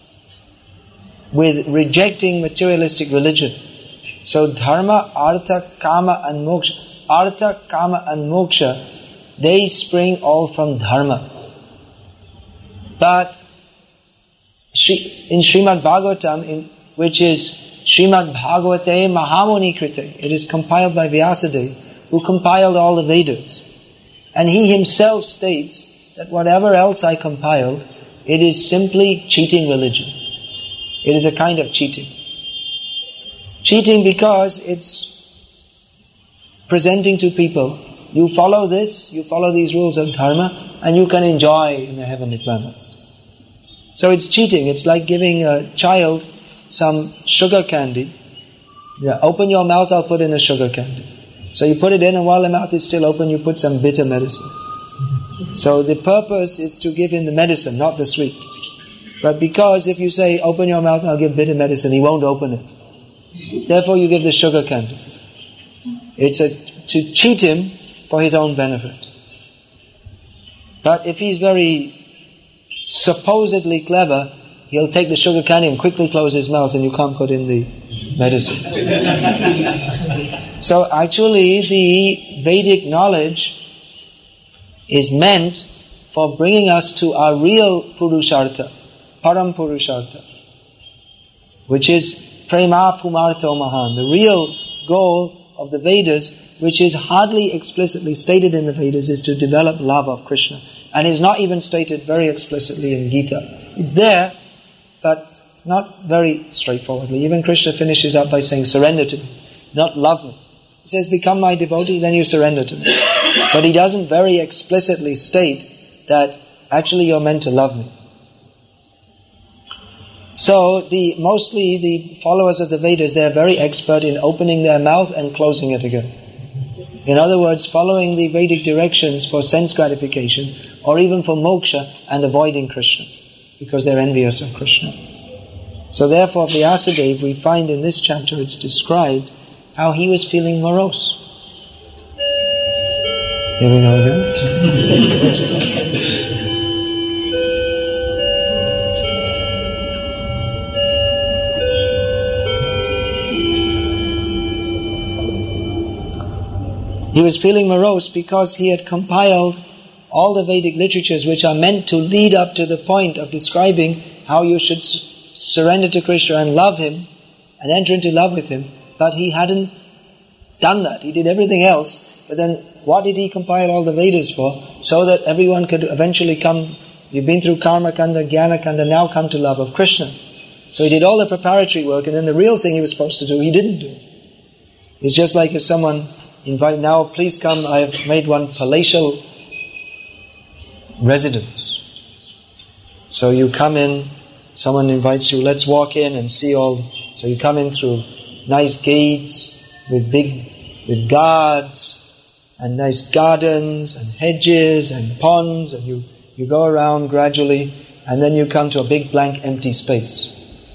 A: with rejecting materialistic religion. So dharma, artha, kama and moksha. Artha, kama and moksha, they spring all from dharma. But in Srimad Bhagavatam, in, which is Srimad Bhagavate Mahamuni Krite, it is compiled by Vyasadeva, who compiled all the Vedas. And he himself states that whatever else I compiled, it is simply cheating religion. It is a kind of cheating. Cheating because it's presenting to people, you follow this, you follow these rules of dharma, and you can enjoy in the heavenly planets. So it's cheating. It's like giving a child some sugar candy. Yeah, open your mouth, I'll put in a sugar candy. So you put it in, and while the mouth is still open, you put some bitter medicine. So the purpose is to give him the medicine, not the sweet. But because if you say, open your mouth, I'll give bitter medicine, he won't open it. Therefore you give the sugar candy. It's a, to cheat him for his own benefit. But if he's very supposedly clever, he'll take the sugar candy and quickly close his mouth, and you can't put in the medicine. So actually the Vedic knowledge is meant for bringing us to our real Purushartha, Param Purushartha, which is Prema Pumarto Mahan, the real goal of the Vedas, which is hardly explicitly stated in the Vedas, is to develop love of Krishna. And is not even stated very explicitly in Gita. It's there, but not very straightforwardly. Even Krishna finishes up by saying, surrender to me, not love me. He says, become my devotee, then you surrender to me. But he doesn't very explicitly state that actually you're meant to love me. So the mostly the followers of the Vedas, they're very expert in opening their mouth and closing it again. In other words, following the Vedic directions for sense gratification, or even for moksha, and avoiding Krishna, because they're envious of Krishna. So therefore, Vyasadeva, we find in this chapter, it's described how he was feeling morose. Here we go again. He was feeling morose because he had compiled all the Vedic literatures which are meant to lead up to the point of describing how you should s- surrender to Krishna and love him and enter into love with him, but he hadn't done that. He did everything else, but then what did he compile all the Vedas for? So that everyone could eventually come, you've been through Karma Kanda, Jnana Kanda, now come to love of Krishna. So he did all the preparatory work, and then the real thing he was supposed to do, he didn't do. It's just like if someone invite, now please come, I have made one palatial residence. So you come in someone invites you, let's walk in and see all, so you come in through nice gates with big, with guards and nice gardens and hedges and ponds, and you, you go around gradually, and then you come to a big blank empty space.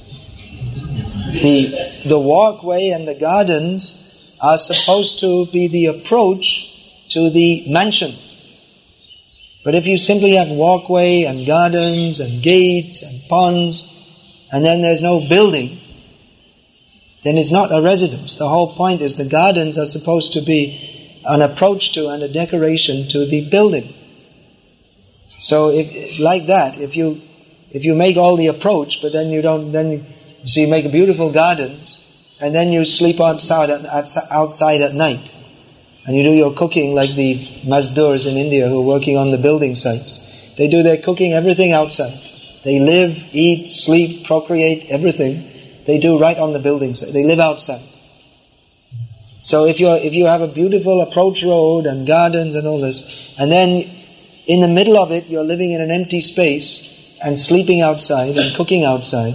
A: The, the walkway and the gardens are supposed to be the approach to the mansion. But if you simply have walkway and gardens and gates and ponds, and then there's no building, then it's not a residence. The whole point is the gardens are supposed to be an approach to and a decoration to the building. So if, like that, if you if you make all the approach, but then you don't, then you, so you make beautiful gardens, and then you sleep outside at, outside at night, and you do your cooking like the Mazdurs in India who are working on the building sites. They do their cooking, everything outside. They live, eat, sleep, procreate, everything they do right on the building site. They live outside. So if you if you have a beautiful approach road and gardens and all this, and then in the middle of it you're living in an empty space and sleeping outside and cooking outside,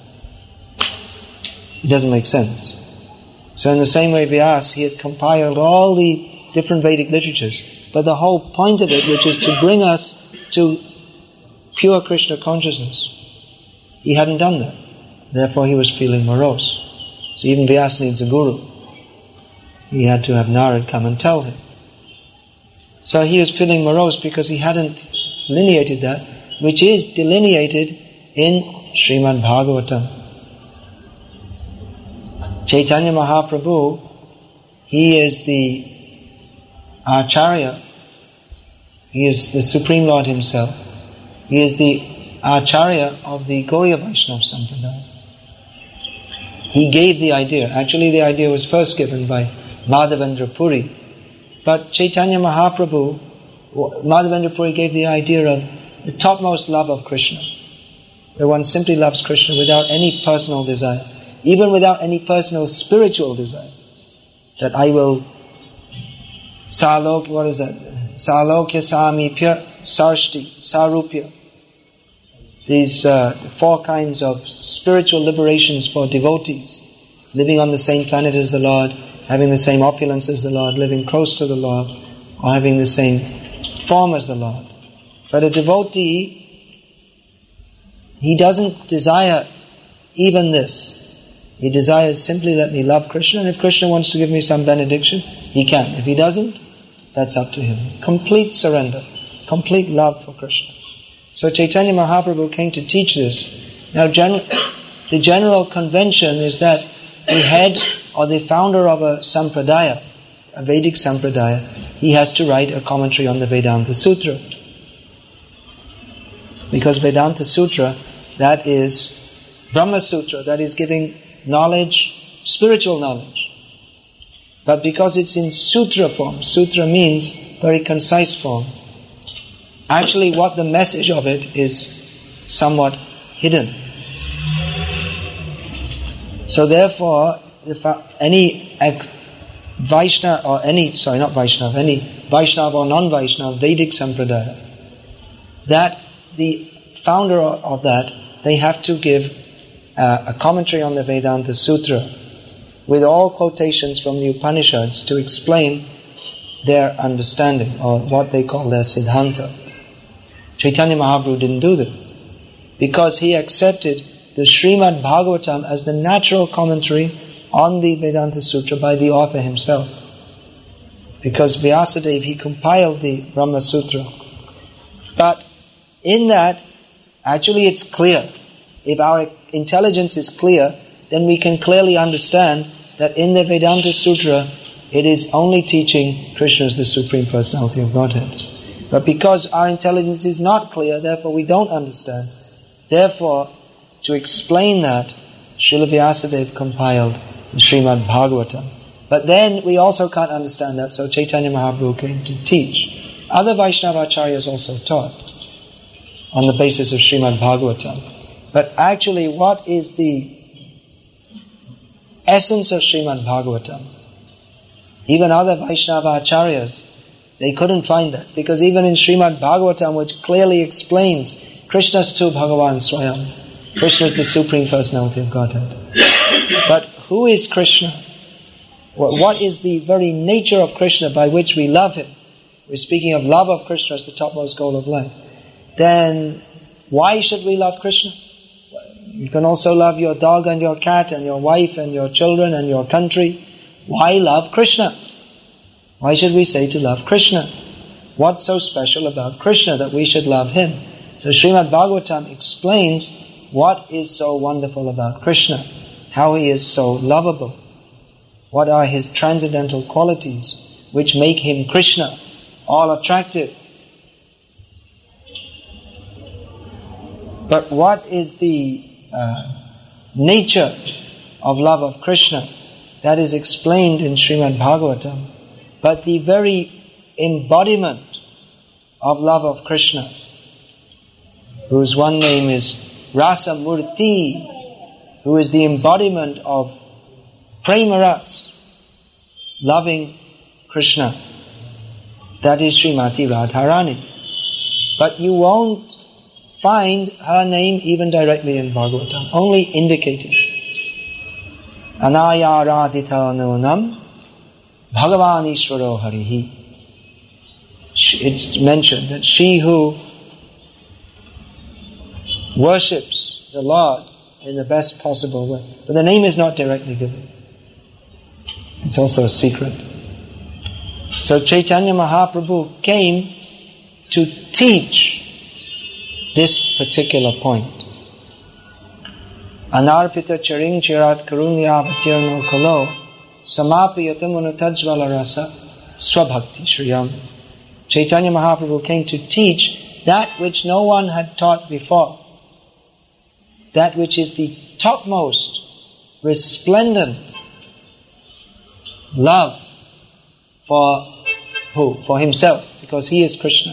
A: it doesn't make sense. So in the same way Vyasa, he had compiled all the different Vedic literatures, but the whole point of it, which is to bring us to pure Krishna consciousness, he hadn't done that. Therefore he was feeling morose. So even Vyasa needs a guru. He had to have Narad come and tell him. So he was feeling morose because he hadn't delineated that, which is delineated in Srimad Bhagavatam. Chaitanya Mahaprabhu, he is the Acharya, he is the Supreme Lord himself, he is the Acharya of the Gauriya Vaishnava Sampradaya. He gave the idea. Actually the idea was first given by Madhavendra Puri, but Chaitanya Mahaprabhu, Madhavendra Puri gave the idea of the topmost love of Krishna, where one simply loves Krishna without any personal desire, even without any personal spiritual desire, that I will salok, what is that? Salokya samipya sarshti, sarupya. These uh, four kinds of spiritual liberations for devotees, living on the same planet as the Lord, having the same opulence as the Lord, living close to the Lord, or having the same form as the Lord. But a devotee, he doesn't desire even this. He desires simply let me love Krishna, and if Krishna wants to give me some benediction, he can. If he doesn't, that's up to him. Complete surrender, complete love for Krishna. So Chaitanya Mahaprabhu came to teach this. Now gen- the general convention is that the head or the founder of a sampradaya, a Vedic sampradaya, he has to write a commentary on the Vedanta Sutra. Because Vedanta Sutra, that is Brahma Sutra, that is giving knowledge, spiritual knowledge. But because it's in sutra form, sutra means very concise form, actually what the message of it is somewhat hidden. So therefore, if any Vaishnava, or any, sorry not Vaishnava, any Vaishnava or non-Vaishnava, Vedic Sampradaya, that the founder of that, they have to give uh, a commentary on the Vedanta Sutra with all quotations from the Upanishads to explain their understanding, or what they call their Siddhanta. Chaitanya Mahaprabhu didn't do this, because he accepted the Srimad Bhagavatam as the natural commentary on the Vedanta Sutra by the author himself. Because Vyasadeva, he compiled the Brahma Sutra. But in that, actually it's clear. If our intelligence is clear, then we can clearly understand that in the Vedanta Sutra, it is only teaching Krishna as the Supreme Personality of Godhead. But because our intelligence is not clear, therefore we don't understand. Therefore, to explain that, Srila Vyasadeva compiled the Srimad Bhagavatam. But then we also can't understand that, so Chaitanya Mahaprabhu came to teach. Other Vaishnava Acharyas also taught on the basis of Srimad Bhagavatam. But actually, what is the essence of Srimad Bhagavatam? Even other Vaishnava Acharyas, they couldn't find that. Because even in Srimad Bhagavatam, which clearly explains Krishna's tu Bhagavan Swayam, Krishna is the Supreme Personality of Godhead. But who is Krishna? What is the very nature of Krishna by which we love Him? We're speaking of love of Krishna as the topmost goal of life. Then, why should we love Krishna? You can also love your dog and your cat and your wife and your children and your country. Why love Krishna? Why should we say to love Krishna? What's so special about Krishna that we should love Him? So Srimad Bhagavatam explains what is so wonderful about Krishna, how He is so lovable, what are His transcendental qualities which make Him Krishna, all attractive. But what is the uh, nature of love of Krishna? That is explained in Srimad Bhagavatam. But the very embodiment of love of Krishna, whose one name is Rasa Murti, who is the embodiment of Prema Ras, loving Krishna, that is Srimati Radharani. But you won't find her name even directly in Bhagavatam, only indicated. Anaya Radhita Nunam Bhagavan Ishvaro Harihi. It's mentioned that she who worships the Lord in the best possible way. But the name is not directly given. It's also a secret. So Chaitanya Mahaprabhu came to teach this particular point. Anarpita charing chirat karunya vatirno kalo samapiyatamunatajvala rasa swabhakti shriyam. Chaitanya Mahaprabhu came to teach that which no one had taught before. That which is the topmost, resplendent love for who? For himself, because he is Krishna.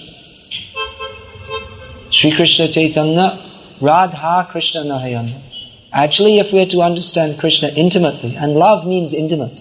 A: Sri Krishna Chaitanya Radha Krishna Nahayana. Actually, if we are to understand Krishna intimately, and love means intimate.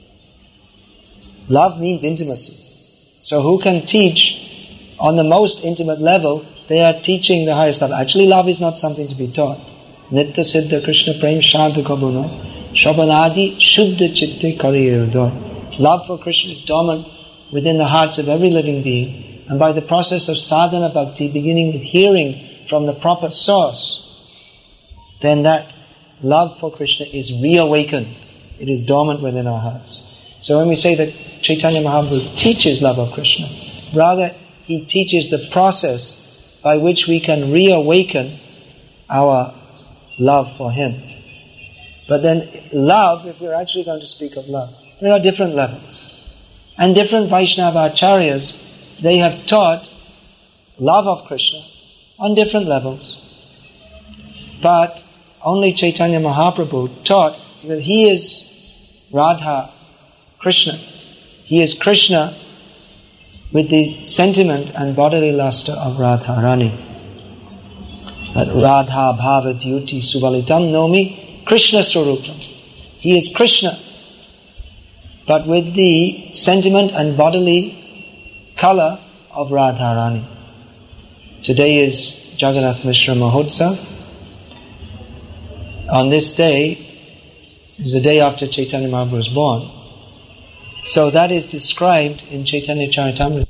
A: Love means intimacy. So who can teach on the most intimate level? They are teaching the highest love. Actually, love is not something to be taught. Nitya Siddha Krishna Prem Shadha Kabuno Shabanadi Shuddha Chitte Kariyurdo. Love for Krishna is dormant within the hearts of every living being. And by the process of sadhana bhakti, beginning with hearing from the proper source, then that love for Krishna is reawakened. It is dormant within our hearts. So when we say that Chaitanya Mahaprabhu teaches love of Krishna, rather he teaches the process by which we can reawaken our love for him. But then love, if we're actually going to speak of love, there are different levels. And different Vaishnava acharyas, they have taught love of Krishna on different levels. But only Chaitanya Mahaprabhu taught that he is Radha Krishna. He is Krishna with the sentiment and bodily luster of Radharani. That Radha Bhava Dyuti Subalitam Nomi Krishna Swarupam. He is Krishna, but with the sentiment and bodily color of Radharani. Today is Jagannath Mishra Mahotsav. On this day, is the day after Chaitanya Mahaprabhu was born. So that is described in Chaitanya Charitamrita.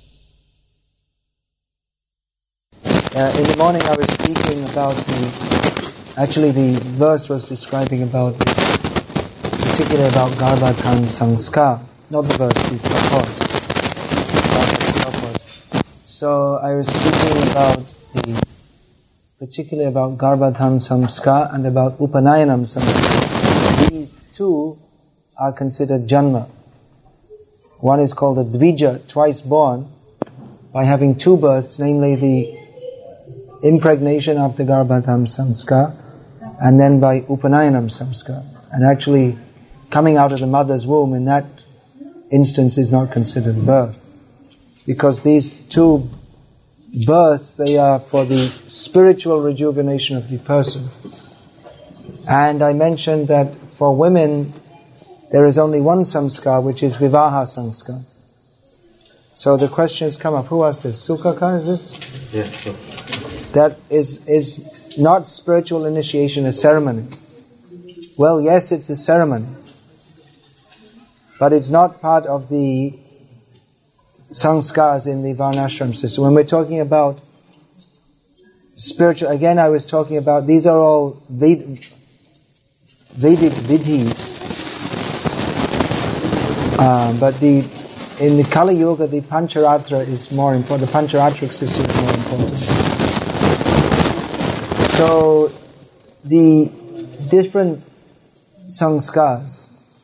A: Uh, in the morning I was speaking about the, actually the verse was describing about, the, particularly about Garbhadhan Sanskar, not the verse, the purport. So I was speaking about the, particularly about Garbhadhan Samskar and about Upanayanam Samskar. These two are considered Janma. One is called a Dvija, twice born, by having two births, namely the impregnation of the Garbhadhan Samskar, and then by Upanayanam Samskar. And actually, coming out of the mother's womb in that instance is not considered birth. Because these two births, they are for the spiritual rejuvenation of the person. And I mentioned that for women, there is only one samskar, which is Vivaha Samskar. So the question has come up, who asked this? Sukaka, is this?
B: Yes.
A: That is, is not spiritual initiation a ceremony. Well, yes, it's a ceremony, but it's not part of the sanskars in the varnashram system. When we're talking about spiritual, again I was talking about, these are all Ved, Vedic vidhis, uh, but the in the Kali Yuga the Pancharatra is more important, the Pancharatric system is more important. So the different sanskars,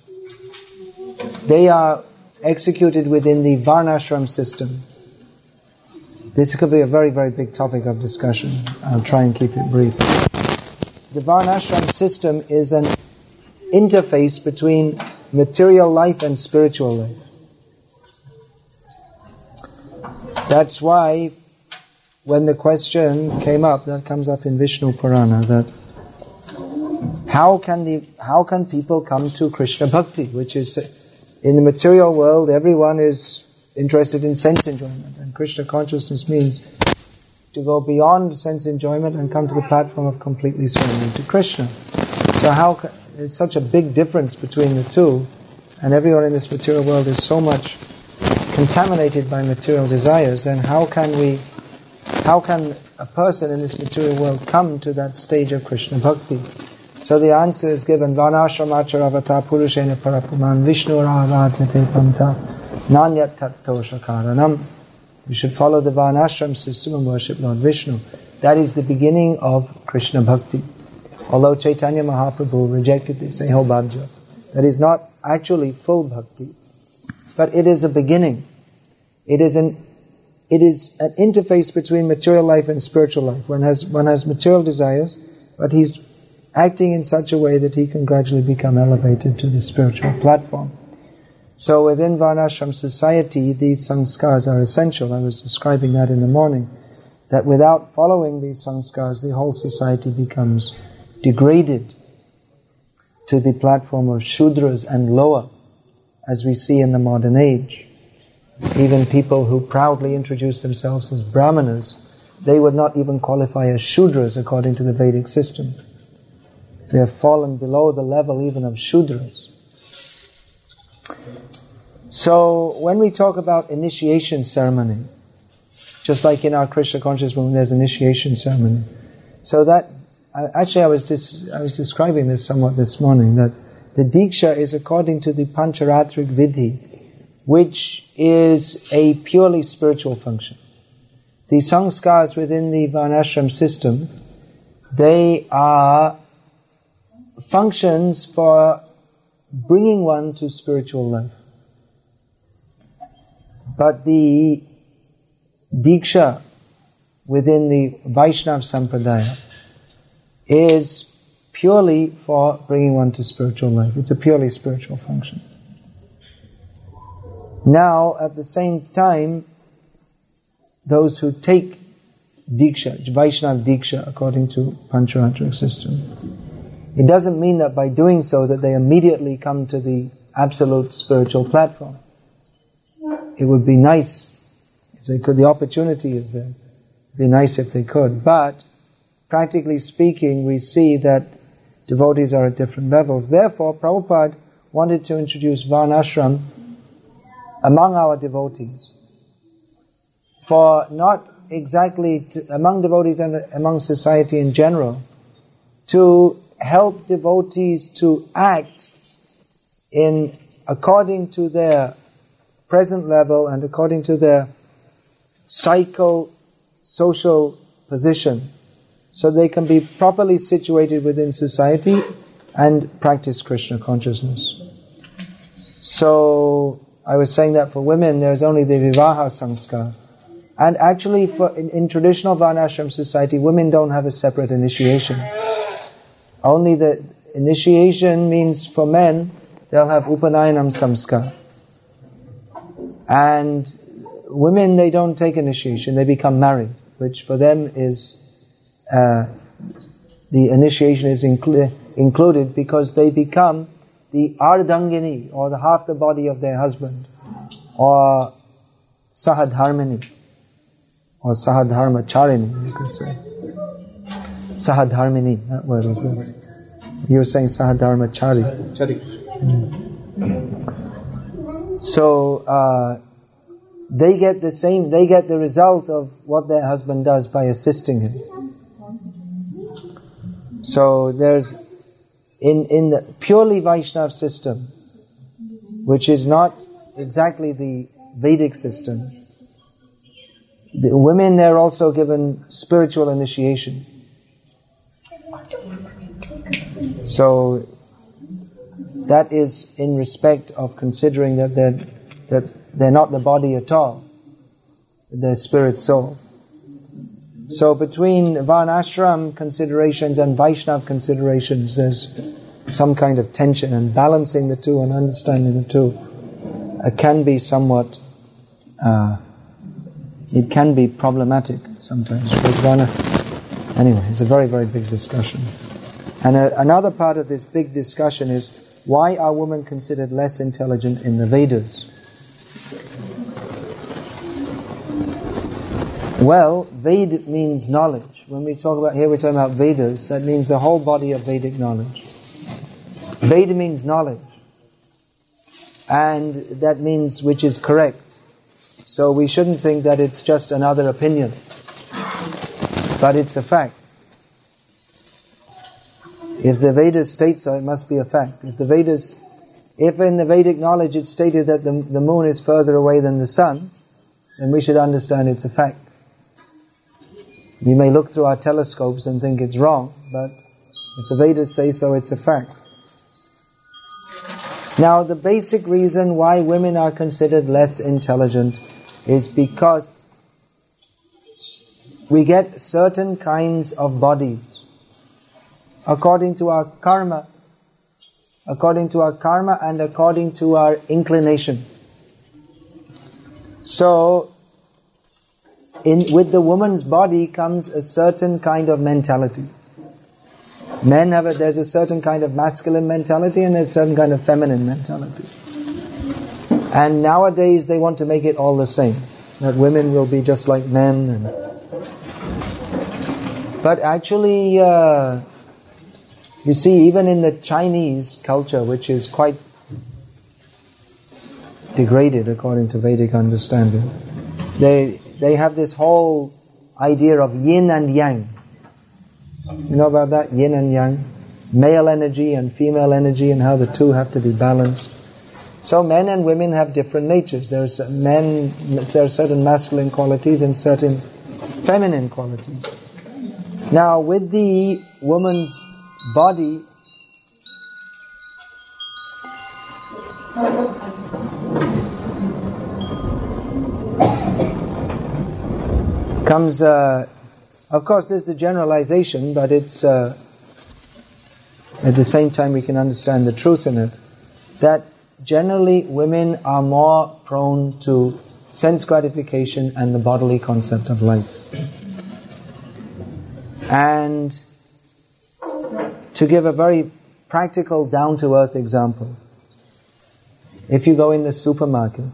A: they are executed within the varnashram system. This could be a very, very big topic of discussion. I'll try and keep it brief. The varnashram system is an interface between material life and spiritual life. That's why when the question came up, that comes up in Vishnu Purana, that how can the how can people come to Krishna Bhakti, which is in the material world everyone is interested in sense enjoyment, and Krishna consciousness means to go beyond sense enjoyment and come to the platform of completely surrendering to Krishna. So how can, there's such a big difference between the two, and everyone in this material world is so much contaminated by material desires, then how can we how can a person in this material world come to that stage of Krishna Bhakti? So the answer is given, Varnashramacharvata purushena parapuman Vishnu aradhyate pamta nanyat tatto shakaranam. We should follow the Varnashram system and worship Lord Vishnu. That is the beginning of Krishna Bhakti. Although Chaitanya Mahaprabhu rejected this, Ehobhajya, that is not actually full Bhakti, but it is a beginning. It is an it is an interface between material life and spiritual life. One has one has material desires, but he's acting in such a way that he can gradually become elevated to the spiritual platform. So within Varnashram society, these sanskars are essential. I was describing that in the morning, that without following these sanskars, the whole society becomes degraded to the platform of Shudras and lower, as we see in the modern age. Even people who proudly introduce themselves as Brahmanas, they would not even qualify as Shudras according to the Vedic system. They have fallen below the level even of Shudras. So when we talk about initiation ceremony, just like in our Krishna conscious movement there's initiation ceremony, so that actually I was dis, I was describing this somewhat this morning, that the Diksha is according to the Pancharatric Vidhi, which is a purely spiritual function. The sanskars within the Varnashram system, they are functions for bringing one to spiritual life. But the Diksha within the Vaishnava Sampradaya is purely for bringing one to spiritual life. It's a purely spiritual function. Now, at the same time, those who take Diksha, Vaishnava Diksha according to Pancharatric system, it doesn't mean that by doing so that they immediately come to the absolute spiritual platform. It would be nice if they could, the opportunity is there. It would be nice if they could, but practically speaking, we see that devotees are at different levels. Therefore, Prabhupada wanted to introduce Varnashram among our devotees, for not exactly to, among devotees and among society in general, to help devotees to act in according to their present level and according to their psycho-social position, so they can be properly situated within society and practice Krishna consciousness. So I was saying that for women there's only the Vivaha Sanskar, and actually for in, in traditional Varnashram society women don't have a separate initiation. Only the initiation means for men they'll have Upanayanam Samskar, and women, they don't take initiation, they become married, which for them is uh, the initiation is inclu- included because they become the Ardhangini, or the half the body of their husband, or Sahadharmini, or Sahadharmacharini, you could say. Sahadharmini, that word was there. You were saying Sahadharmachari.
B: Chari.
A: Mm. So, uh, they get the same, they get the result of what their husband does by assisting him. So there's, in, in the purely Vaishnav system, which is not exactly the Vedic system, the women, they're also given spiritual initiation. So that is in respect of considering that they're, that they're not the body at all, they're spirit soul. So between Varnashram considerations and Vaishnav considerations, there's some kind of tension, and balancing the two and understanding the two uh, can be somewhat, uh, it can be problematic sometimes. Because Varna, anyway, it's a very, very big discussion. And uh, another part of this big discussion is, why are women considered less intelligent in the Vedas? Well, Ved means knowledge. When we talk about, here we're talking about Vedas, that means the whole body of Vedic knowledge. Veda means knowledge. And that means which is correct. So we shouldn't think that it's just another opinion. But it's a fact. If the Vedas state so, it must be a fact. If the Vedas, if in the Vedic knowledge it's stated that the, the moon is further away than the sun, then we should understand it's a fact. We may look through our telescopes and think it's wrong, but if the Vedas say so, it's a fact. Now, the basic reason why women are considered less intelligent is because we get certain kinds of bodies according to our karma, according to our karma and according to our inclination. So, in, with the woman's body comes a certain kind of mentality. Men have a, there's a certain kind of masculine mentality and there's a certain kind of feminine mentality. And nowadays they want to make it all the same. That women will be just like men. And but actually, uh, you see, even in the Chinese culture, which is quite degraded according to Vedic understanding, they they have this whole idea of yin and yang. You know about that? Yin and yang. Male energy and female energy, and how the two have to be balanced. So men and women have different natures. There's men, there are certain masculine qualities and certain feminine qualities. Now with the woman's body, comes, uh, of course this is a generalization, but it's, uh, at the same time we can understand the truth in it, that generally women are more prone to sense gratification and the bodily concept of life. And to give a very practical, down-to-earth example, if you go in the supermarket,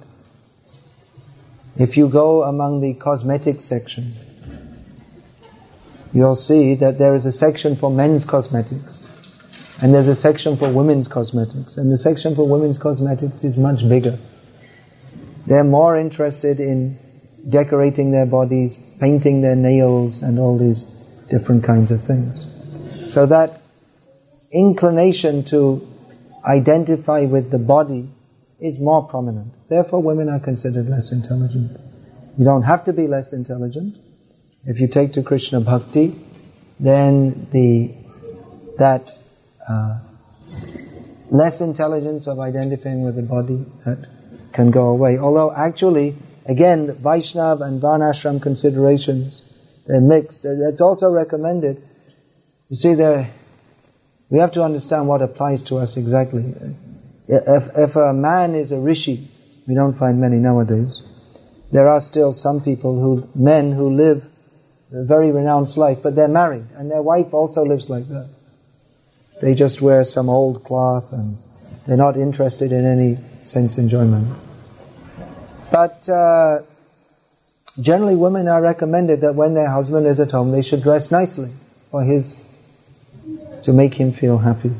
A: if you go among the cosmetic section, you'll see that there is a section for men's cosmetics and there's a section for women's cosmetics, and the section for women's cosmetics is much bigger. They're more interested in decorating their bodies, painting their nails and all these different kinds of things. So that inclination to identify with the body is more prominent. Therefore women are considered less intelligent. You don't have to be less intelligent. If you take to Krishna Bhakti, then the that uh, less intelligence of identifying with the body, that can go away. Although actually, again, the Vaishnav and Varnashram considerations, they're mixed. That's also recommended. You see, there we have to understand what applies to us exactly. If, if a man is a rishi, we don't find many nowadays, there are still some people who, men who live a very renounced life, but they're married, and their wife also lives like that. They just wear some old cloth and they're not interested in any sense enjoyment. But uh, generally women are recommended that when their husband is at home, they should dress nicely. for his, to make him feel happy.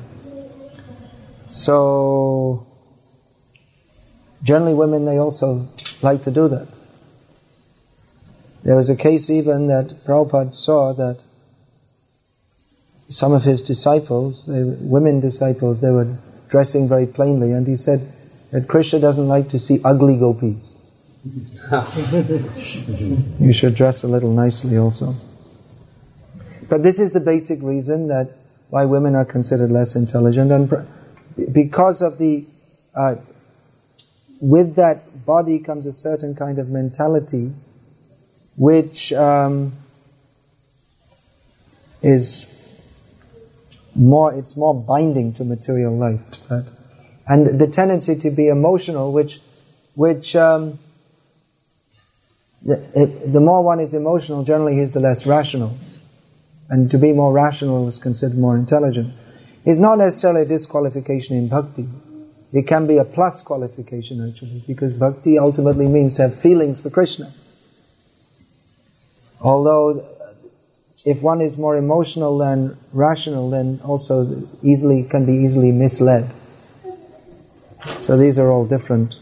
A: So, generally women, they also like to do that. There was a case even that Prabhupada saw that some of his disciples, they, women disciples, they were dressing very plainly, and he said that Krishna doesn't like to see ugly gopis. You should dress a little nicely also. But this is the basic reason that why women are considered less intelligent, and because of the, uh, with that body comes a certain kind of mentality which um, is more, it's more binding to material life, right? And the tendency to be emotional, which, which um, the, it, the more one is emotional, generally he's the less rational. And to be more rational is considered more intelligent. It's not necessarily a disqualification in bhakti. It can be a plus qualification actually, because bhakti ultimately means to have feelings for Krishna. Although, if one is more emotional than rational, then also easily can be easily misled. So these are all different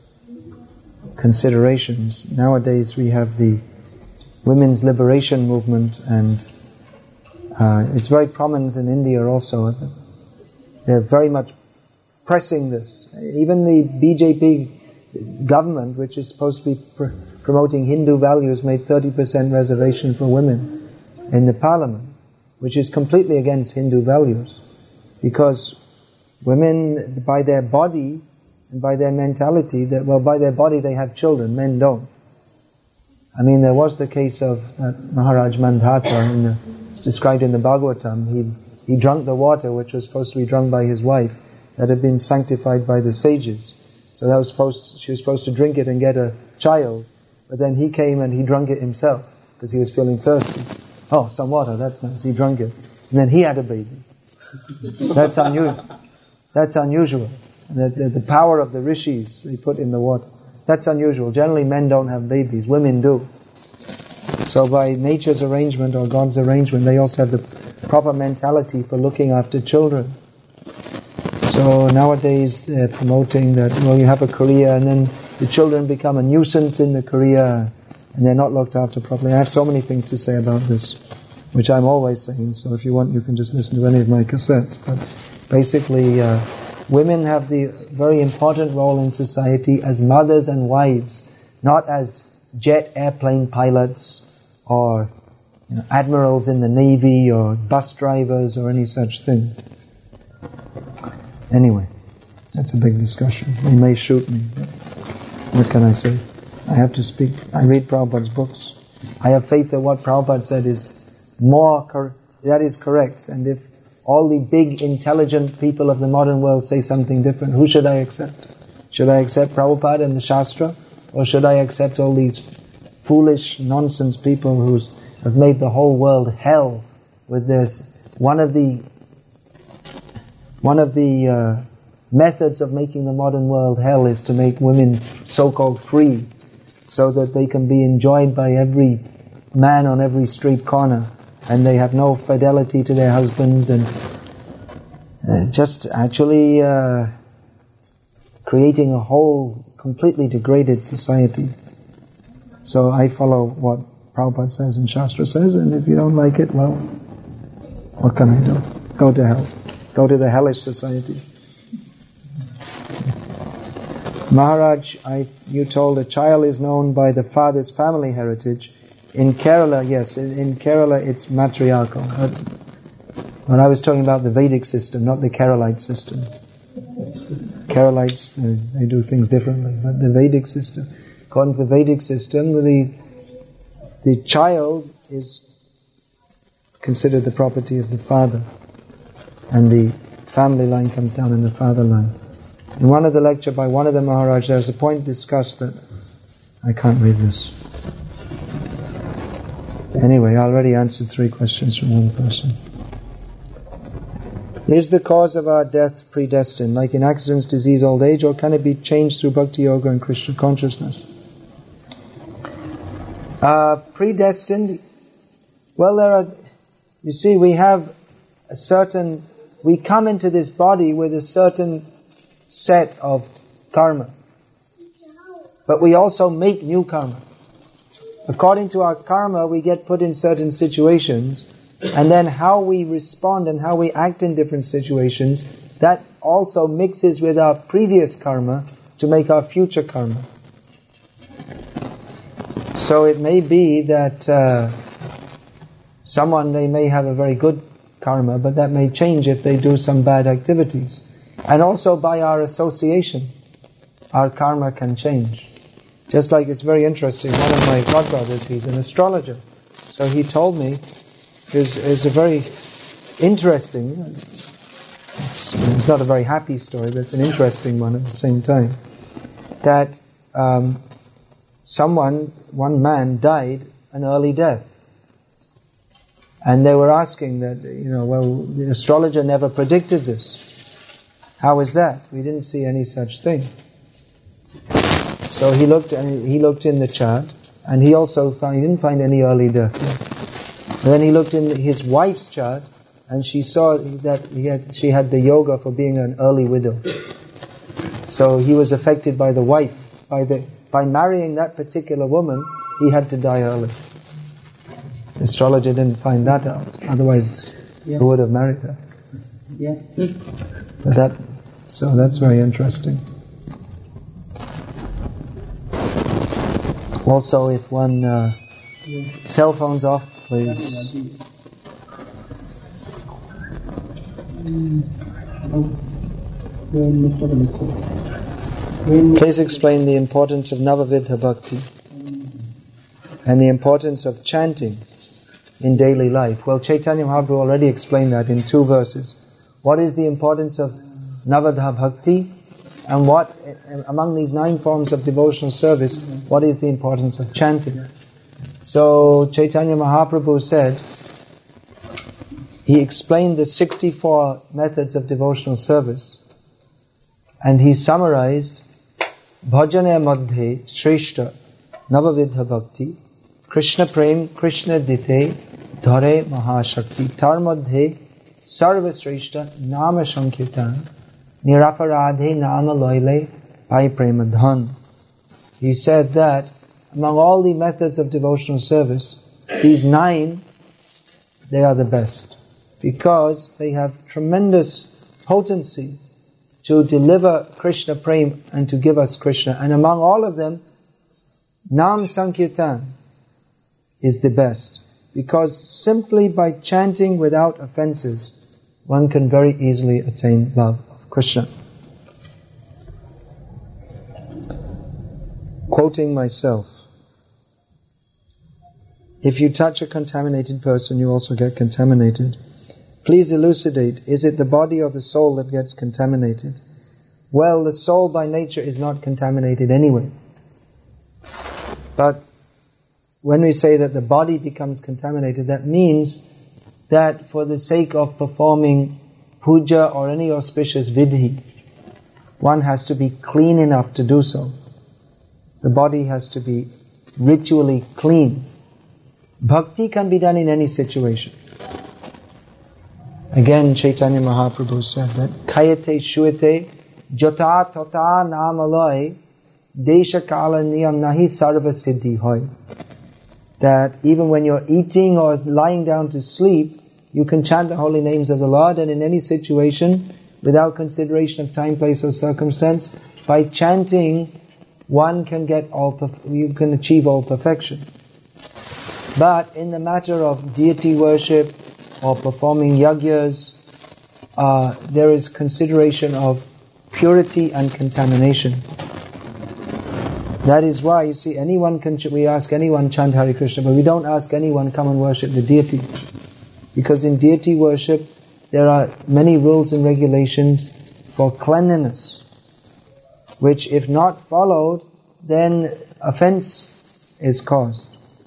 A: considerations. Nowadays we have the women's liberation movement, and uh, it's very prominent in India also. They're very much pressing this. Even the B J P government, which is supposed to be pr- promoting Hindu values, made thirty percent reservation for women in the parliament, which is completely against Hindu values, because women, by their body and by their mentality, that well, by their body they have children, men don't. I mean, there was the case of uh, Maharaj Mandhata, in the, it's described in the Bhagavatam. He he drank the water which was supposed to be drunk by his wife, that had been sanctified by the sages. So that was supposed to, she was supposed to drink it and get a child, but then he came and he drank it himself because he was feeling thirsty. Oh, some water, that's nice. He drank it, and then he had a baby. That's unusual. That's unusual. The, the, the power of the rishis they put in the water. That's unusual. Generally, men don't have babies. Women do. So by nature's arrangement or God's arrangement, they also have the proper mentality for looking after children. So nowadays they're promoting that, well, you have a career and then the children become a nuisance in the career and they're not looked after properly. I have so many things to say about this, which I'm always saying, so if you want you can just listen to any of my cassettes. But basically, uh, women have the very important role in society as mothers and wives, not as jet airplane pilots or you know, admirals in the navy or bus drivers or any such thing. Anyway, that's a big discussion. They may shoot me, but what can I say? I have to speak. I read Prabhupada's books. I have faith that what Prabhupada said is more, cor- that is correct. And if all the big, intelligent people of the modern world say something different, who should I accept? Should I accept Prabhupada and the Shastra? Or should I accept all these foolish, nonsense people who have made the whole world hell with this? One of the One of the uh, methods of making the modern world hell is to make women so-called free, so that they can be enjoyed by every man on every street corner, and they have no fidelity to their husbands, and uh, just actually uh, creating a whole completely degraded society. So I follow what Prabhupada says and Shastra says, and if you don't like it, well, what can I do? Go to hell. Go to the hellish society. Maharaj, I, you told a child is known by the father's family heritage. In Kerala, yes, in, in Kerala it's matriarchal. But when I was talking about the Vedic system, not the Keralite system. Keralites, they, they do things differently. But the Vedic system, according to the Vedic system, the, the child is considered the property of the father. And the family line comes down in the father line. In one of the lecture by one of the Maharaj, there's a point discussed that I can't read this. Anyway, I already answered three questions from one person. Is the cause of our death predestined, like in accidents, disease, old age, or can it be changed through bhakti yoga and Krishna consciousness? Uh, predestined, well, there are You see, we have a certain, we come into this body with a certain set of karma. But we also make new karma. According to our karma, we get put in certain situations, and then how we respond and how we act in different situations, that also mixes with our previous karma to make our future karma. So it may be that uh, someone, they may have a very good karma, but that may change if they do some bad activities. And also by our association, our karma can change. Just like it's very interesting, one of my godbrothers, he's an astrologer. So he told me, is is a very interesting, it's, it's not a very happy story, but it's an interesting one at the same time, that um, someone, one man died an early death. And they were asking that, you know, well, the astrologer never predicted this. How is that? We didn't see any such thing. So he looked and he looked in the chart, and he also found, he didn't find any early death. And then he looked in his wife's chart, and she saw that he had, she had the yoga for being an early widow. So he was affected by the wife. By the by marrying that particular woman, he had to die early. The astrologer didn't find that out. Otherwise, yeah. he would have married her.
B: Yeah.
A: But that, so that's very interesting. Also, if one uh, yeah. cell phones off, please. Please explain the importance of Navavidha Bhakti and the importance of chanting in daily life. Well, Chaitanya Mahaprabhu already explained that in two verses. What is the importance of Navavidha Bhakti, and what, among these nine forms of devotional service, what is the importance of chanting? So Chaitanya Mahaprabhu said, he explained the sixty-four methods of devotional service, and he summarized Bhajane Madhe Shreshta Navavidha Bhakti Krishna Prem Krishna Dite Dhare Mahashakti Tar Madhe Sarva Shreshta Nama Sankirtan Niraparadhe Nama Loile Pai Prema Dhan. He said that among all the methods of devotional service, these nine, they are the best, because they have tremendous potency to deliver Krishna Prem and to give us Krishna. And among all of them, Nam Sankirtan is the best, because simply by chanting without offenses, one can very easily attain love of Krishna. Quoting myself, if you touch a contaminated person, you also get contaminated. Please elucidate, is it the body or the soul that gets contaminated? Well, the soul by nature is not contaminated anyway. But when we say that the body becomes contaminated, that means that for the sake of performing puja or any auspicious vidhi, one has to be clean enough to do so. The body has to be ritually clean. Bhakti can be done in any situation. Again, Chaitanya Mahaprabhu said that Kayate Shuete Jota Tota Namaloi Desha Kala Niyam Nahi Sarva Siddhi Hoy. That even when you're eating or lying down to sleep, you can chant the holy names of the Lord, and in any situation, without consideration of time, place or circumstance, by chanting, one can get all, perf- you can achieve all perfection. But in the matter of deity worship or performing yagyas, uh, there is consideration of purity and contamination. That is why, you see, anyone can, we ask anyone chant Hare Krishna, but we don't ask anyone come and worship the deity. Because in deity worship, there are many rules and regulations for cleanliness, which if not followed, then offense is caused.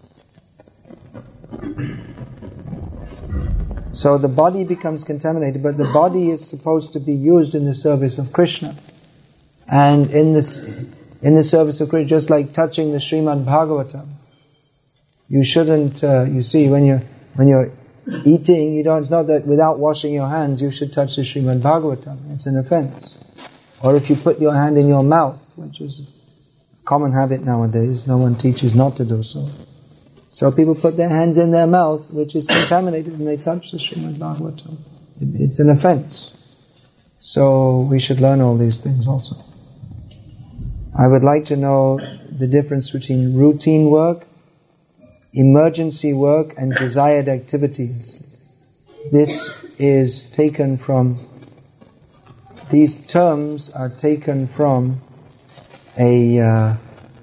A: So the body becomes contaminated, but the body is supposed to be used in the service of Krishna. And in this, in the service of Krishna, just like touching the Srimad Bhagavatam, you shouldn't, uh, you see, when you're, when you're eating, you don't, it's not that without washing your hands you should touch the Srimad Bhagavatam. It's an offense. Or if you put your hand in your mouth, which is a common habit nowadays, no one teaches not to do so. So people put their hands in their mouth, which is contaminated, and they touch the Srimad Bhagavatam. It, it's an offense. So we should learn all these things also. I would like to know the difference between routine work, emergency work, and desired activities. This is taken from, these terms are taken from a uh,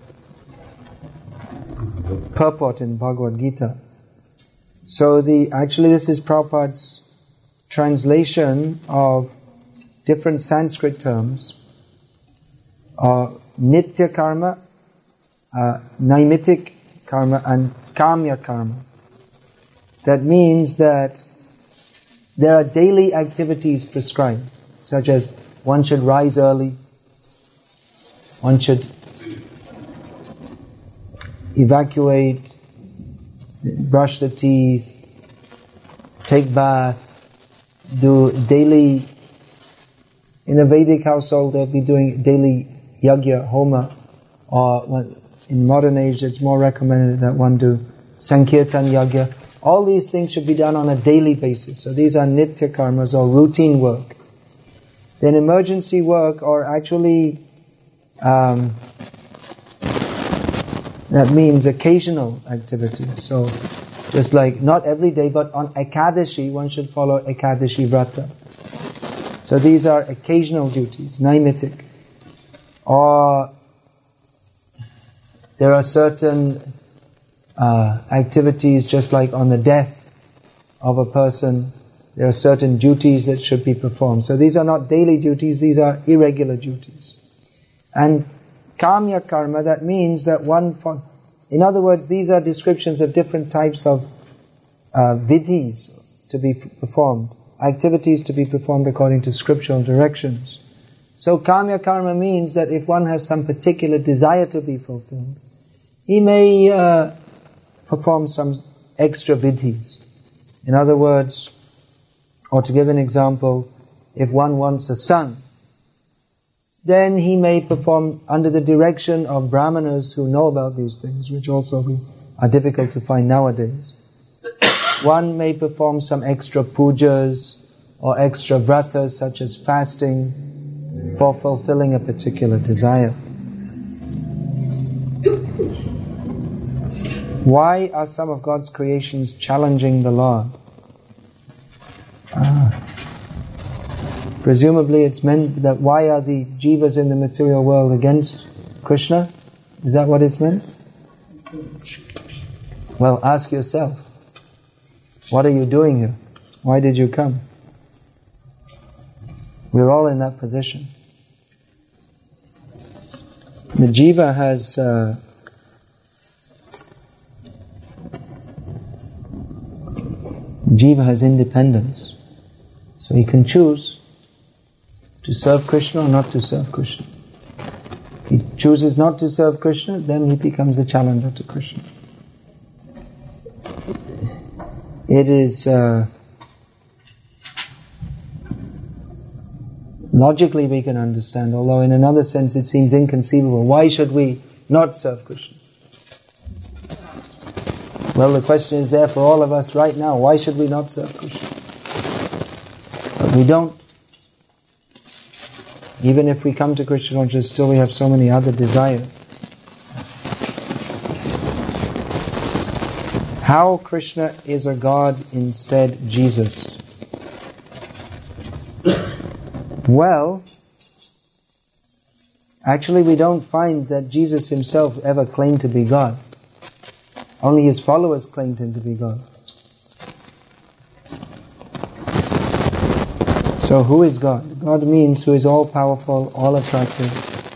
A: purport in Bhagavad Gita. So the, actually this is Prabhupada's translation of different Sanskrit terms. Uh, Nitya karma, uh, Naimitic karma, and Kamya karma. That means that there are daily activities prescribed, such as one should rise early, one should evacuate, brush the teeth, take bath, do daily. In a Vedic household, they'll be doing daily yajna, homa, or in modern age, it's more recommended that one do sankirtan yajna. All these things should be done on a daily basis. So these are nitya karmas, or routine work. Then emergency work, or actually um, that means occasional activities. So just like not every day, but on Ekadashi, one should follow Ekadashi Vrata. So these are occasional duties, naimitic. Or there are certain uh, activities, just like on the death of a person, there are certain duties that should be performed. So these are not daily duties, these are irregular duties. And kamya karma, that means that one, in other words, these are descriptions of different types of uh, vidhis to be performed, activities to be performed according to scriptural directions. So kamya karma means that if one has some particular desire to be fulfilled, he may uh, perform some extra vidhis. In other words, or to give an example, if one wants a son, then he may perform under the direction of brahmanas who know about these things, which also are difficult to find nowadays. One may perform some extra pujas or extra vratas, such as fasting, for fulfilling a particular desire. Why are some of God's creations challenging the Lord? Ah. Presumably it's meant that why are the jivas in the material world against Krishna? Is that what it's meant? Well, ask yourself. What are you doing here? Why did you come? We're all in that position. The jiva has uh, jiva has independence. So he can choose to serve Krishna or not to serve Krishna. If he chooses not to serve Krishna, then he becomes a challenger to Krishna. It is uh, logically we can understand, although in another sense it seems inconceivable. Why should we not serve Krishna? Well, the question is there for all of us right now. Why should we not serve Krishna? But we don't. Even if we come to Krishna consciousness, still we have so many other desires. How Krishna is a God instead Jesus? Well, actually we don't find that Jesus himself ever claimed to be God. Only his followers claimed him to be God. So who is God? God means who is all-powerful, all-attractive.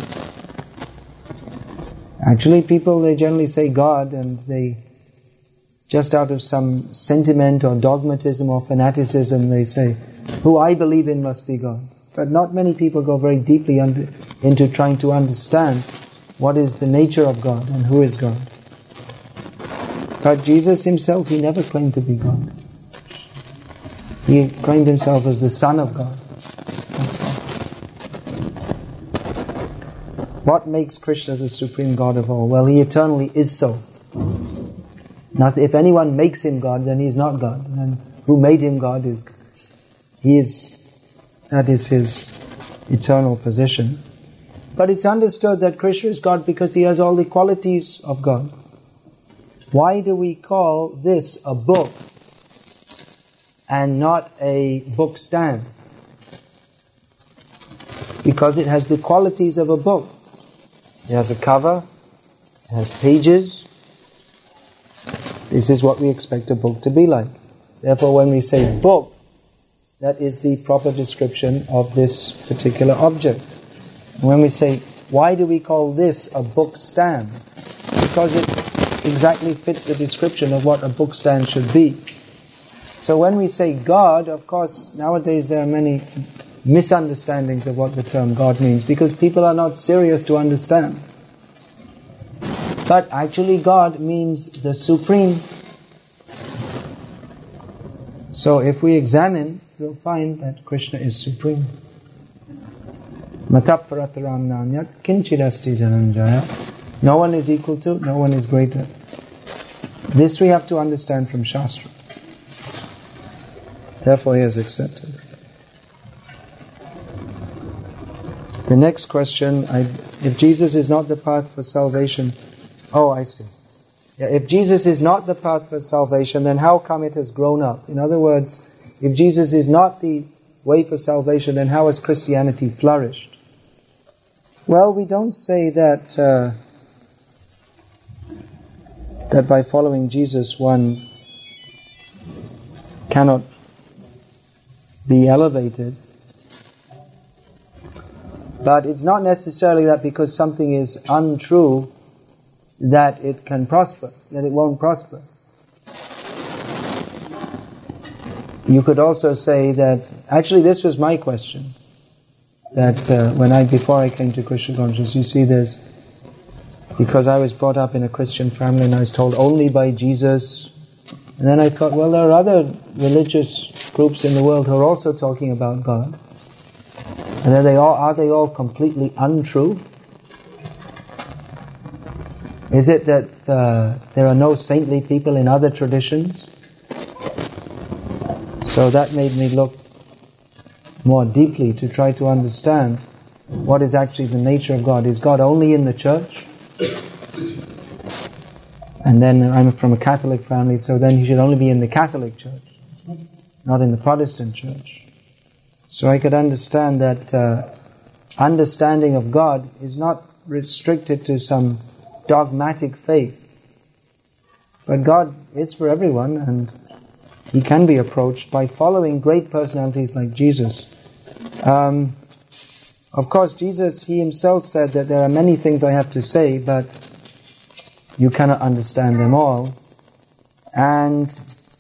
A: Actually people, they generally say God, and they, just out of some sentiment or dogmatism or fanaticism, they say, who I believe in must be God. But not many people go very deeply under, into trying to understand what is the nature of God and who is God. But Jesus himself, he never claimed to be God. He claimed himself as the Son of God. That's all. What makes Krishna the supreme God of all? Well, he eternally is so. Now, if anyone makes him God, then he's not God. And who made him God is, he is, that is his eternal position. But it's understood that Krishna is God because he has all the qualities of God. Why do we call this a book and not a book stand? Because it has the qualities of a book. It has a cover, it has pages. This is what we expect a book to be like. Therefore, when we say book, that is the proper description of this particular object. And when we say, why do we call this a book stand? Because it exactly fits the description of what a book stand should be. So when we say God, of course, nowadays there are many misunderstandings of what the term God means, because people are not serious to understand. But actually God means the supreme. So if we examine, we'll find that Krishna is supreme. Mataparataram nanyat kinchidasti jananjaya. No one is equal to, no one is greater. This we have to understand from Shastra. Therefore he is accepted. The next question, I, if Jesus is not the path for salvation, oh I see. Yeah, if Jesus is not the path for salvation, then how come it has grown up? In other words, if Jesus is not the way for salvation, then how has Christianity flourished? Well, we don't say that uh, that by following Jesus one cannot be elevated. But it's not necessarily that because something is untrue that it can prosper, that it won't prosper. You could also say that, actually this was my question, that uh, when I, before I came to Krishna consciousness, you see there's, because I was brought up in a Christian family and I was told only by Jesus, and then I thought, well, there are other religious groups in the world who are also talking about God. And are they all, are they all completely untrue? Is it that uh, there are no saintly people in other traditions? So that made me look more deeply to try to understand what is actually the nature of God. Is God only in the church? And then I'm from a Catholic family, so then he should only be in the Catholic church, not in the Protestant church. So I could understand that uh, understanding of God is not restricted to some dogmatic faith. But God is for everyone, and he can be approached by following great personalities like Jesus. Um, of course, Jesus, he himself said that there are many things I have to say, but you cannot understand them all. And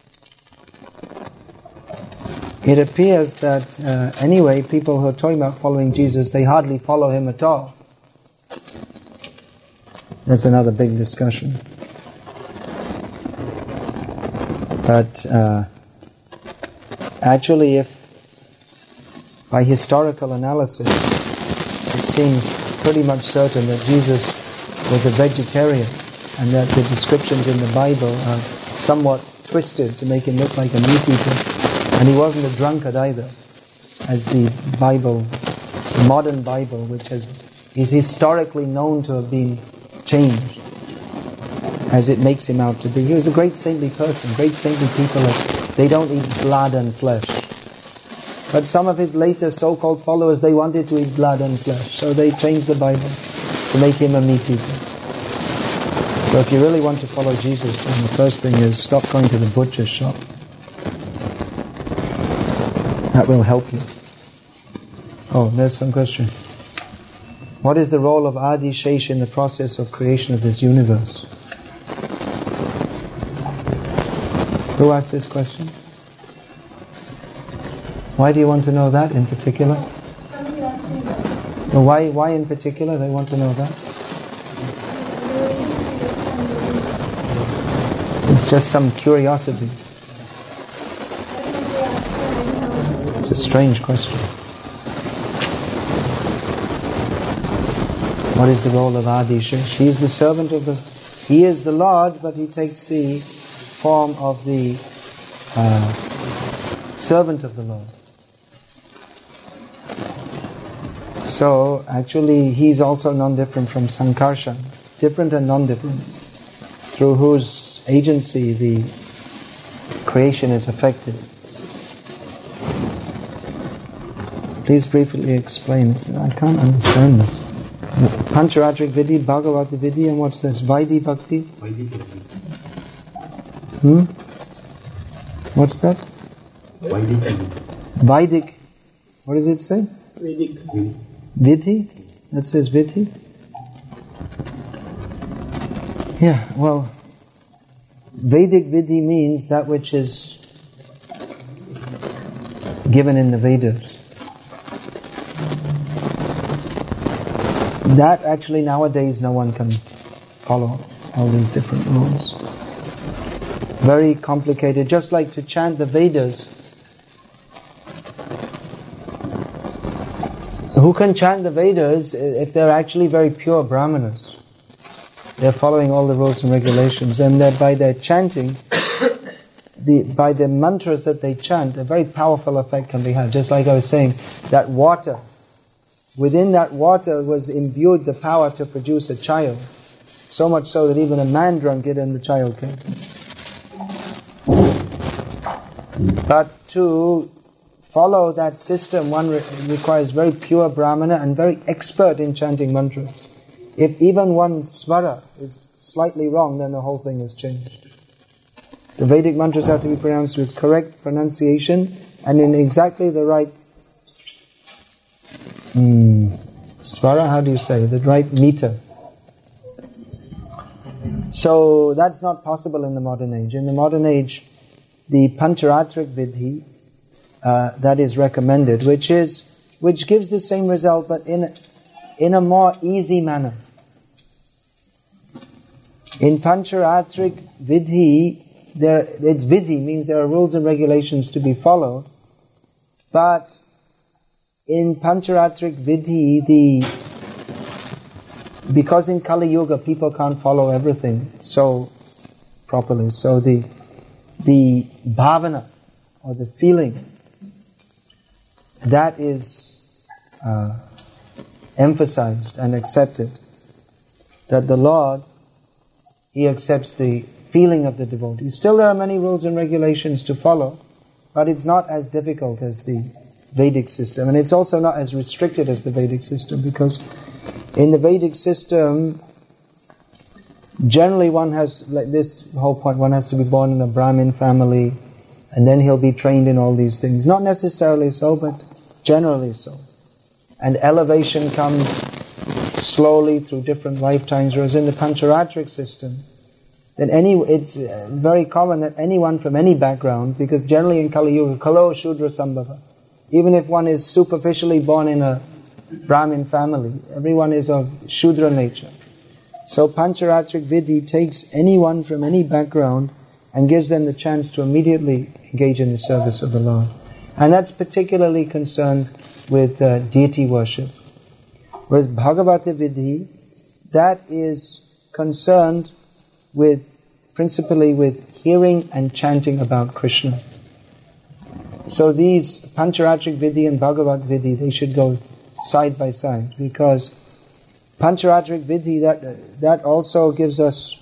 A: it appears that uh, anyway, people who are talking about following Jesus, they hardly follow him at all. That's another big discussion. But uh, actually, if by historical analysis, it seems pretty much certain that Jesus was a vegetarian, and that the descriptions in the Bible are somewhat twisted to make him look like a meat eater. And he wasn't a drunkard either, as the Bible, the modern Bible, which has, is historically known to have been changed, as it makes him out to be. He was a great saintly person. Great saintly people, they don't eat blood and flesh. But some of his later so-called followers, they wanted to eat blood and flesh, so they changed the Bible to make him a meat eater. So if you really want to follow Jesus, then the first thing is stop going to the butcher's shop. That will help you. Oh, there's some question. What is the role of Adi Shesh in the process of creation of this universe? Who asked this question? Why do you want to know that in particular? Well, why, why in particular they want to know that? It's just some curiosity. a strange question. What is the role of Adi Shesh? He is the servant of the... He is the Lord, but he takes the form of the uh, servant of the Lord. So, actually, he's also non-different from Sankarshan. Different and non-different. Through whose agency the creation is affected. Please briefly explain this. I can't understand this. Pancharatrik Vidhi, Bhagavati Vidhi, and what's this? Vaidhi Bhakti?
B: Vaidhi Bhakti.
A: Hmm? What's that?
B: Vaidic.
A: Vaidic. What does it say?
B: Vedic.
A: Vidhi? That says Vidhi? Yeah, well, Vedic Vidhi means that which is given in the Vedas. That actually nowadays no one can follow all these different rules. Very complicated. Just like to chant the Vedas. Who can chant the Vedas if they're actually very pure Brahmanas? They're following all the rules and regulations, and that by their chanting, the by the mantras that they chant, a very powerful effect can be had. Just like I was saying, that water, within that water was imbued the power to produce a child. So much so that even a man drank it and the child came. But to follow that system, one re- requires very pure Brahmana and very expert in chanting mantras. If even one svara is slightly wrong, then the whole thing is changed. The Vedic mantras have to be pronounced with correct pronunciation and in exactly the right mm, svara, how do you say, the right meter. So that's not possible in the modern age. In the modern age, the Pancharatrik Vidhi, uh, that is recommended, which is, which gives the same result but in, in a more easy manner. In Pancharatrik Vidhi, there, it's Vidhi, means there are rules and regulations to be followed, but in Pancharatrik Vidhi, the because in Kali Yuga people can't follow everything so properly, so the the bhavana, or the feeling, that is uh, emphasized and accepted. That the Lord, He accepts the feeling of the devotee. Still there are many rules and regulations to follow, but it's not as difficult as the Vedic system. And it's also not as restricted as the Vedic system, because in the Vedic system, generally one has, like this whole point, one has to be born in a Brahmin family, and then he'll be trained in all these things. Not necessarily so, but generally so. And elevation comes slowly through different lifetimes, whereas in the Pancharatrik system, then any, it's very common that anyone from any background, because generally in Kali Yuga, Kalo Shudra Sambhava, even if one is superficially born in a Brahmin family, everyone is of Shudra nature. So Pancharatrik Vidhi takes anyone from any background and gives them the chance to immediately engage in the service of the Lord. And that's particularly concerned with uh, deity worship. Whereas Bhagavata Vidhi, that is concerned with, principally with hearing and chanting about Krishna. So these Pancharatrik Vidhi and Bhagavat Vidhi, they should go side by side, because Pancharatrik Vidhi, that, that also gives us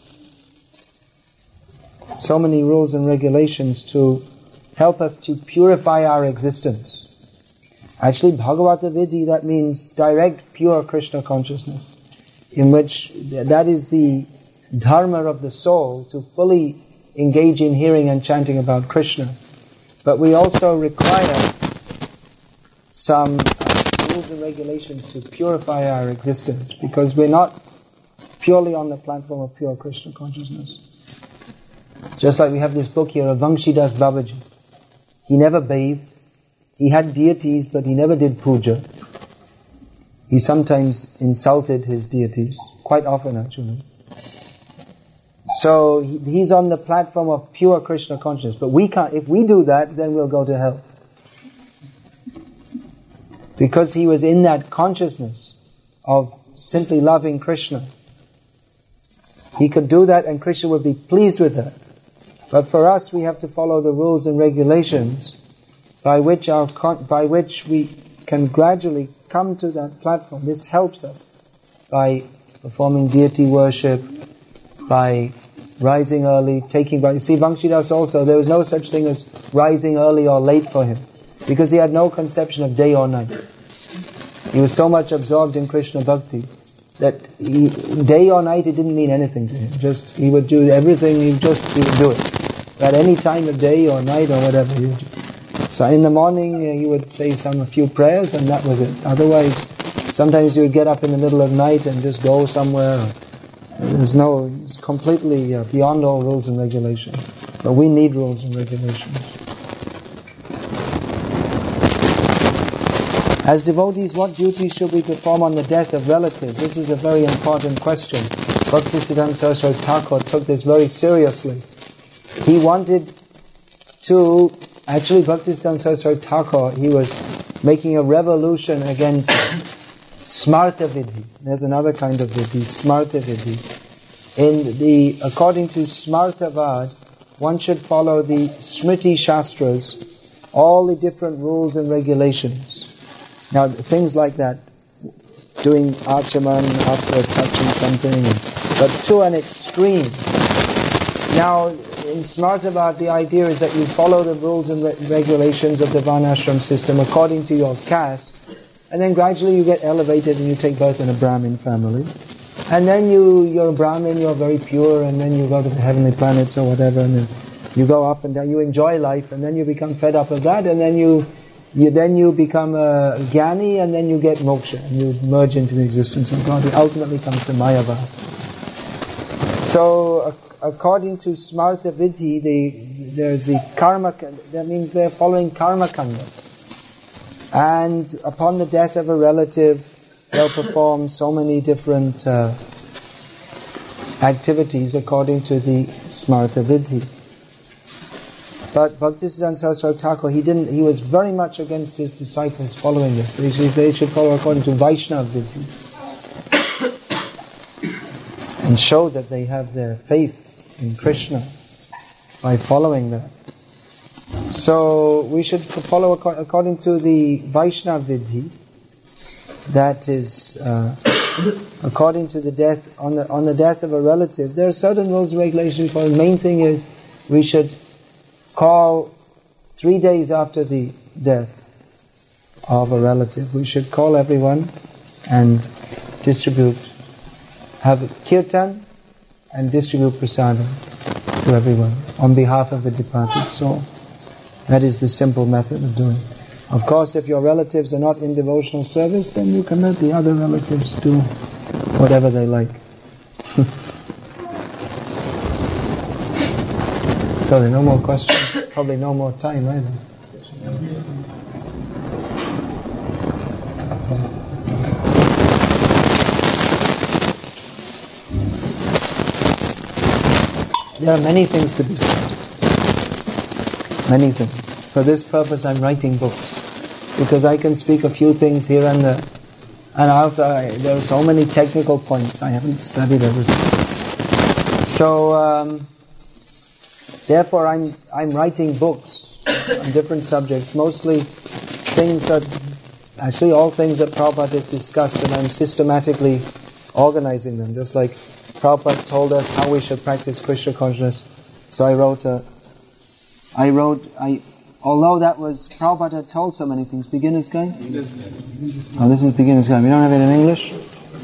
A: so many rules and regulations to help us to purify our existence. Actually, Bhagavata Vidhi, that means direct, pure Krishna consciousness, in which that is the dharma of the soul, to fully engage in hearing and chanting about Krishna. But we also require some uh, rules and regulations to purify our existence, because we're not purely on the platform of pure Krishna consciousness. Just like we have this book here of Vangshidas Babaji. He never bathed. He had deities, but he never did puja. He sometimes insulted his deities, quite often actually. So he, he's on the platform of pure Krishna consciousness. But we can't. If we do that, then we'll go to hell. because he was in that consciousness of simply loving Krishna. He could do that and Krishna would be pleased with that. But for us, we have to follow the rules and regulations by which our by which we can gradually come to that platform. This helps us by performing deity worship, by rising early, taking by. You see, Vamshidas also, there was no such thing as rising early or late for him, because he had no conception of day or night. He was so much absorbed in Krishna bhakti that he, day or night it didn't mean anything to him. Just he would do everything. He just he would do it at any time of day or night or whatever. He would do. So in the morning uh, he would say some a few prayers and that was it. Otherwise, sometimes he would get up in the middle of the night and just go somewhere. There's no, it's completely uh, beyond all rules and regulations. But we need rules and regulations. As devotees, what duties should we perform on the death of relatives? This is a very important question. Bhaktisiddhanta Saraswati Thakur took this very seriously. He wanted to, actually Bhaktisiddhanta Saraswati Thakur, he was making a revolution against Smarta Vidhi. There's another kind of Vidhi, Smarta Vidhi. In the, according to Smartavad, one should follow the Smriti Shastras, all the different rules and regulations. Now, things like that, doing archaman after touching something, but to an extreme. Now, in Smartavad, the idea is that you follow the rules and re- regulations of the Varnashram system according to your caste, and then gradually you get elevated and you take birth in a Brahmin family. And then you, you're a Brahmin, you're very pure, and then you go to the heavenly planets or whatever, and then you go up and down, you enjoy life, and then you become fed up of that, and then you You, then you become a Jnani and then you get moksha and you merge into the existence of God. It ultimately comes to Mayavad. So, uh, according to Smarta Vidhi, the, there's the karma, that means they're following karma kanda. And upon the death of a relative, they'll perform so many different uh, activities according to the Smarta Vidhi. But Bhaktisiddhanta Saraswati Thakur, he didn't. He was very much against his disciples following this. They should, they should follow according to Vaishnava Vidhi and show that they have their faith in Krishna by following that. So we should follow according to the Vaishnava Vidhi. That is uh, according to the death on the on the death of a relative. There are certain rules and regulations. For the main thing is we should call three days after the death of a relative. We should call everyone and distribute, have a kirtan and distribute prasadam to everyone on behalf of the departed soul. That is the simple method of doing it. Of course, if your relatives are not in devotional service, then you can let the other relatives do whatever they like. So there are no more questions, probably no more time either. There are many things to be said. Many things. For this purpose I'm writing books, because I can speak a few things here and there. And also I, there are so many technical points, I haven't studied everything. So, um, Therefore, I'm I'm writing books on different subjects, mostly things that, actually all things that Prabhupada has discussed, and I'm systematically organizing them. Just like Prabhupada told us how we should practice Krishna consciousness, so I wrote a, I wrote, I, although that was, Prabhupada had told so many things. Beginner's Guide? Oh, this is Beginner's Guide. We don't have it in English?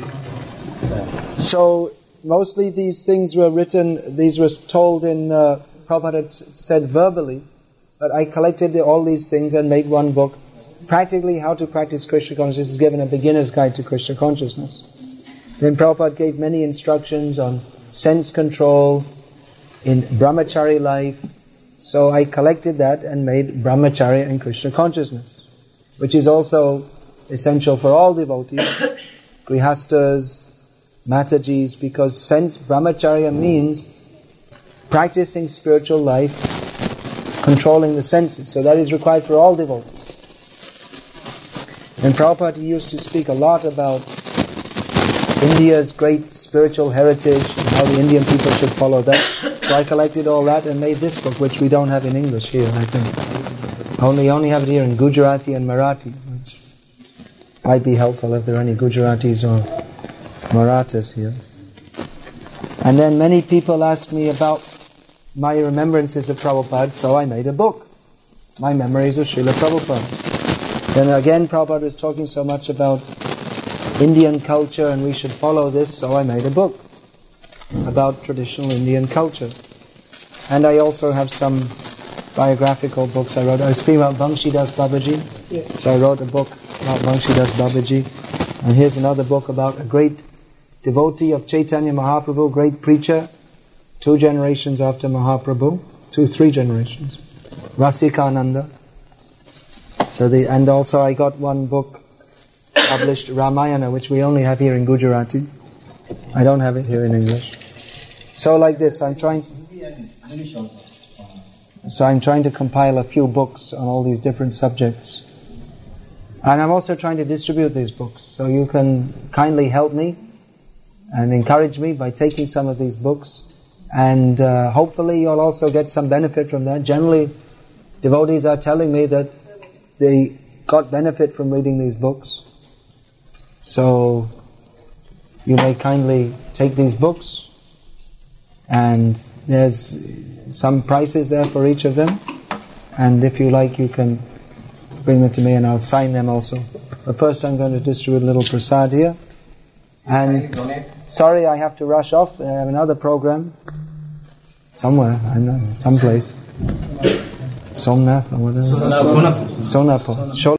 A: So, mostly these things were written, these were told in, uh, Prabhupada had said verbally, but I collected the, all these things and made one book. Practically how to practice Krishna consciousness is given a beginner's guide to Krishna consciousness. Then Prabhupada gave many instructions on sense control, in brahmachari life. So I collected that and made brahmacharya and Krishna consciousness, which is also essential for all devotees, grihastas, matajis, because sense brahmacharya means practicing spiritual life, controlling the senses. So that is required for all devotees. And Prabhupada he used to speak a lot about India's great spiritual heritage and how the Indian people should follow that. So I collected all that and made this book, which we don't have in English here, I think. Only only have it here in Gujarati and Marathi, which might be helpful if there are any Gujaratis or Marathas here. And then many people asked me about my remembrances of Prabhupada, so I made a book. My memories of Srila Prabhupada. Then again, Prabhupada was talking so much about Indian culture and we should follow this, so I made a book about traditional Indian culture. And I also have some biographical books I wrote. I was speaking about Banshidas Babaji, yeah. So I wrote a book about Banshidas Babaji. And here's another book about a great devotee of Chaitanya Mahaprabhu, great preacher, two generations after Mahaprabhu, two, three generations. Rasikananda. So the, and also I got one book published, Ramayana, which we only have here in Gujarati. I don't have it here in English. So like this, I'm trying to, so I'm trying to compile a few books on all these different subjects. And I'm also trying to distribute these books. So you can kindly help me and encourage me by taking some of these books. And uh, hopefully you'll also get some benefit from that. Generally, devotees are telling me that they got benefit from reading these books. So you may kindly take these books, and there's some prices there for each of them, and if you like you can bring them to me and I'll sign them also. But first I'm going to distribute a little prasad here. And sorry I have to rush off, I have another program somewhere, I know, someplace. Somnath or whatever. Sonapur. Sonapur.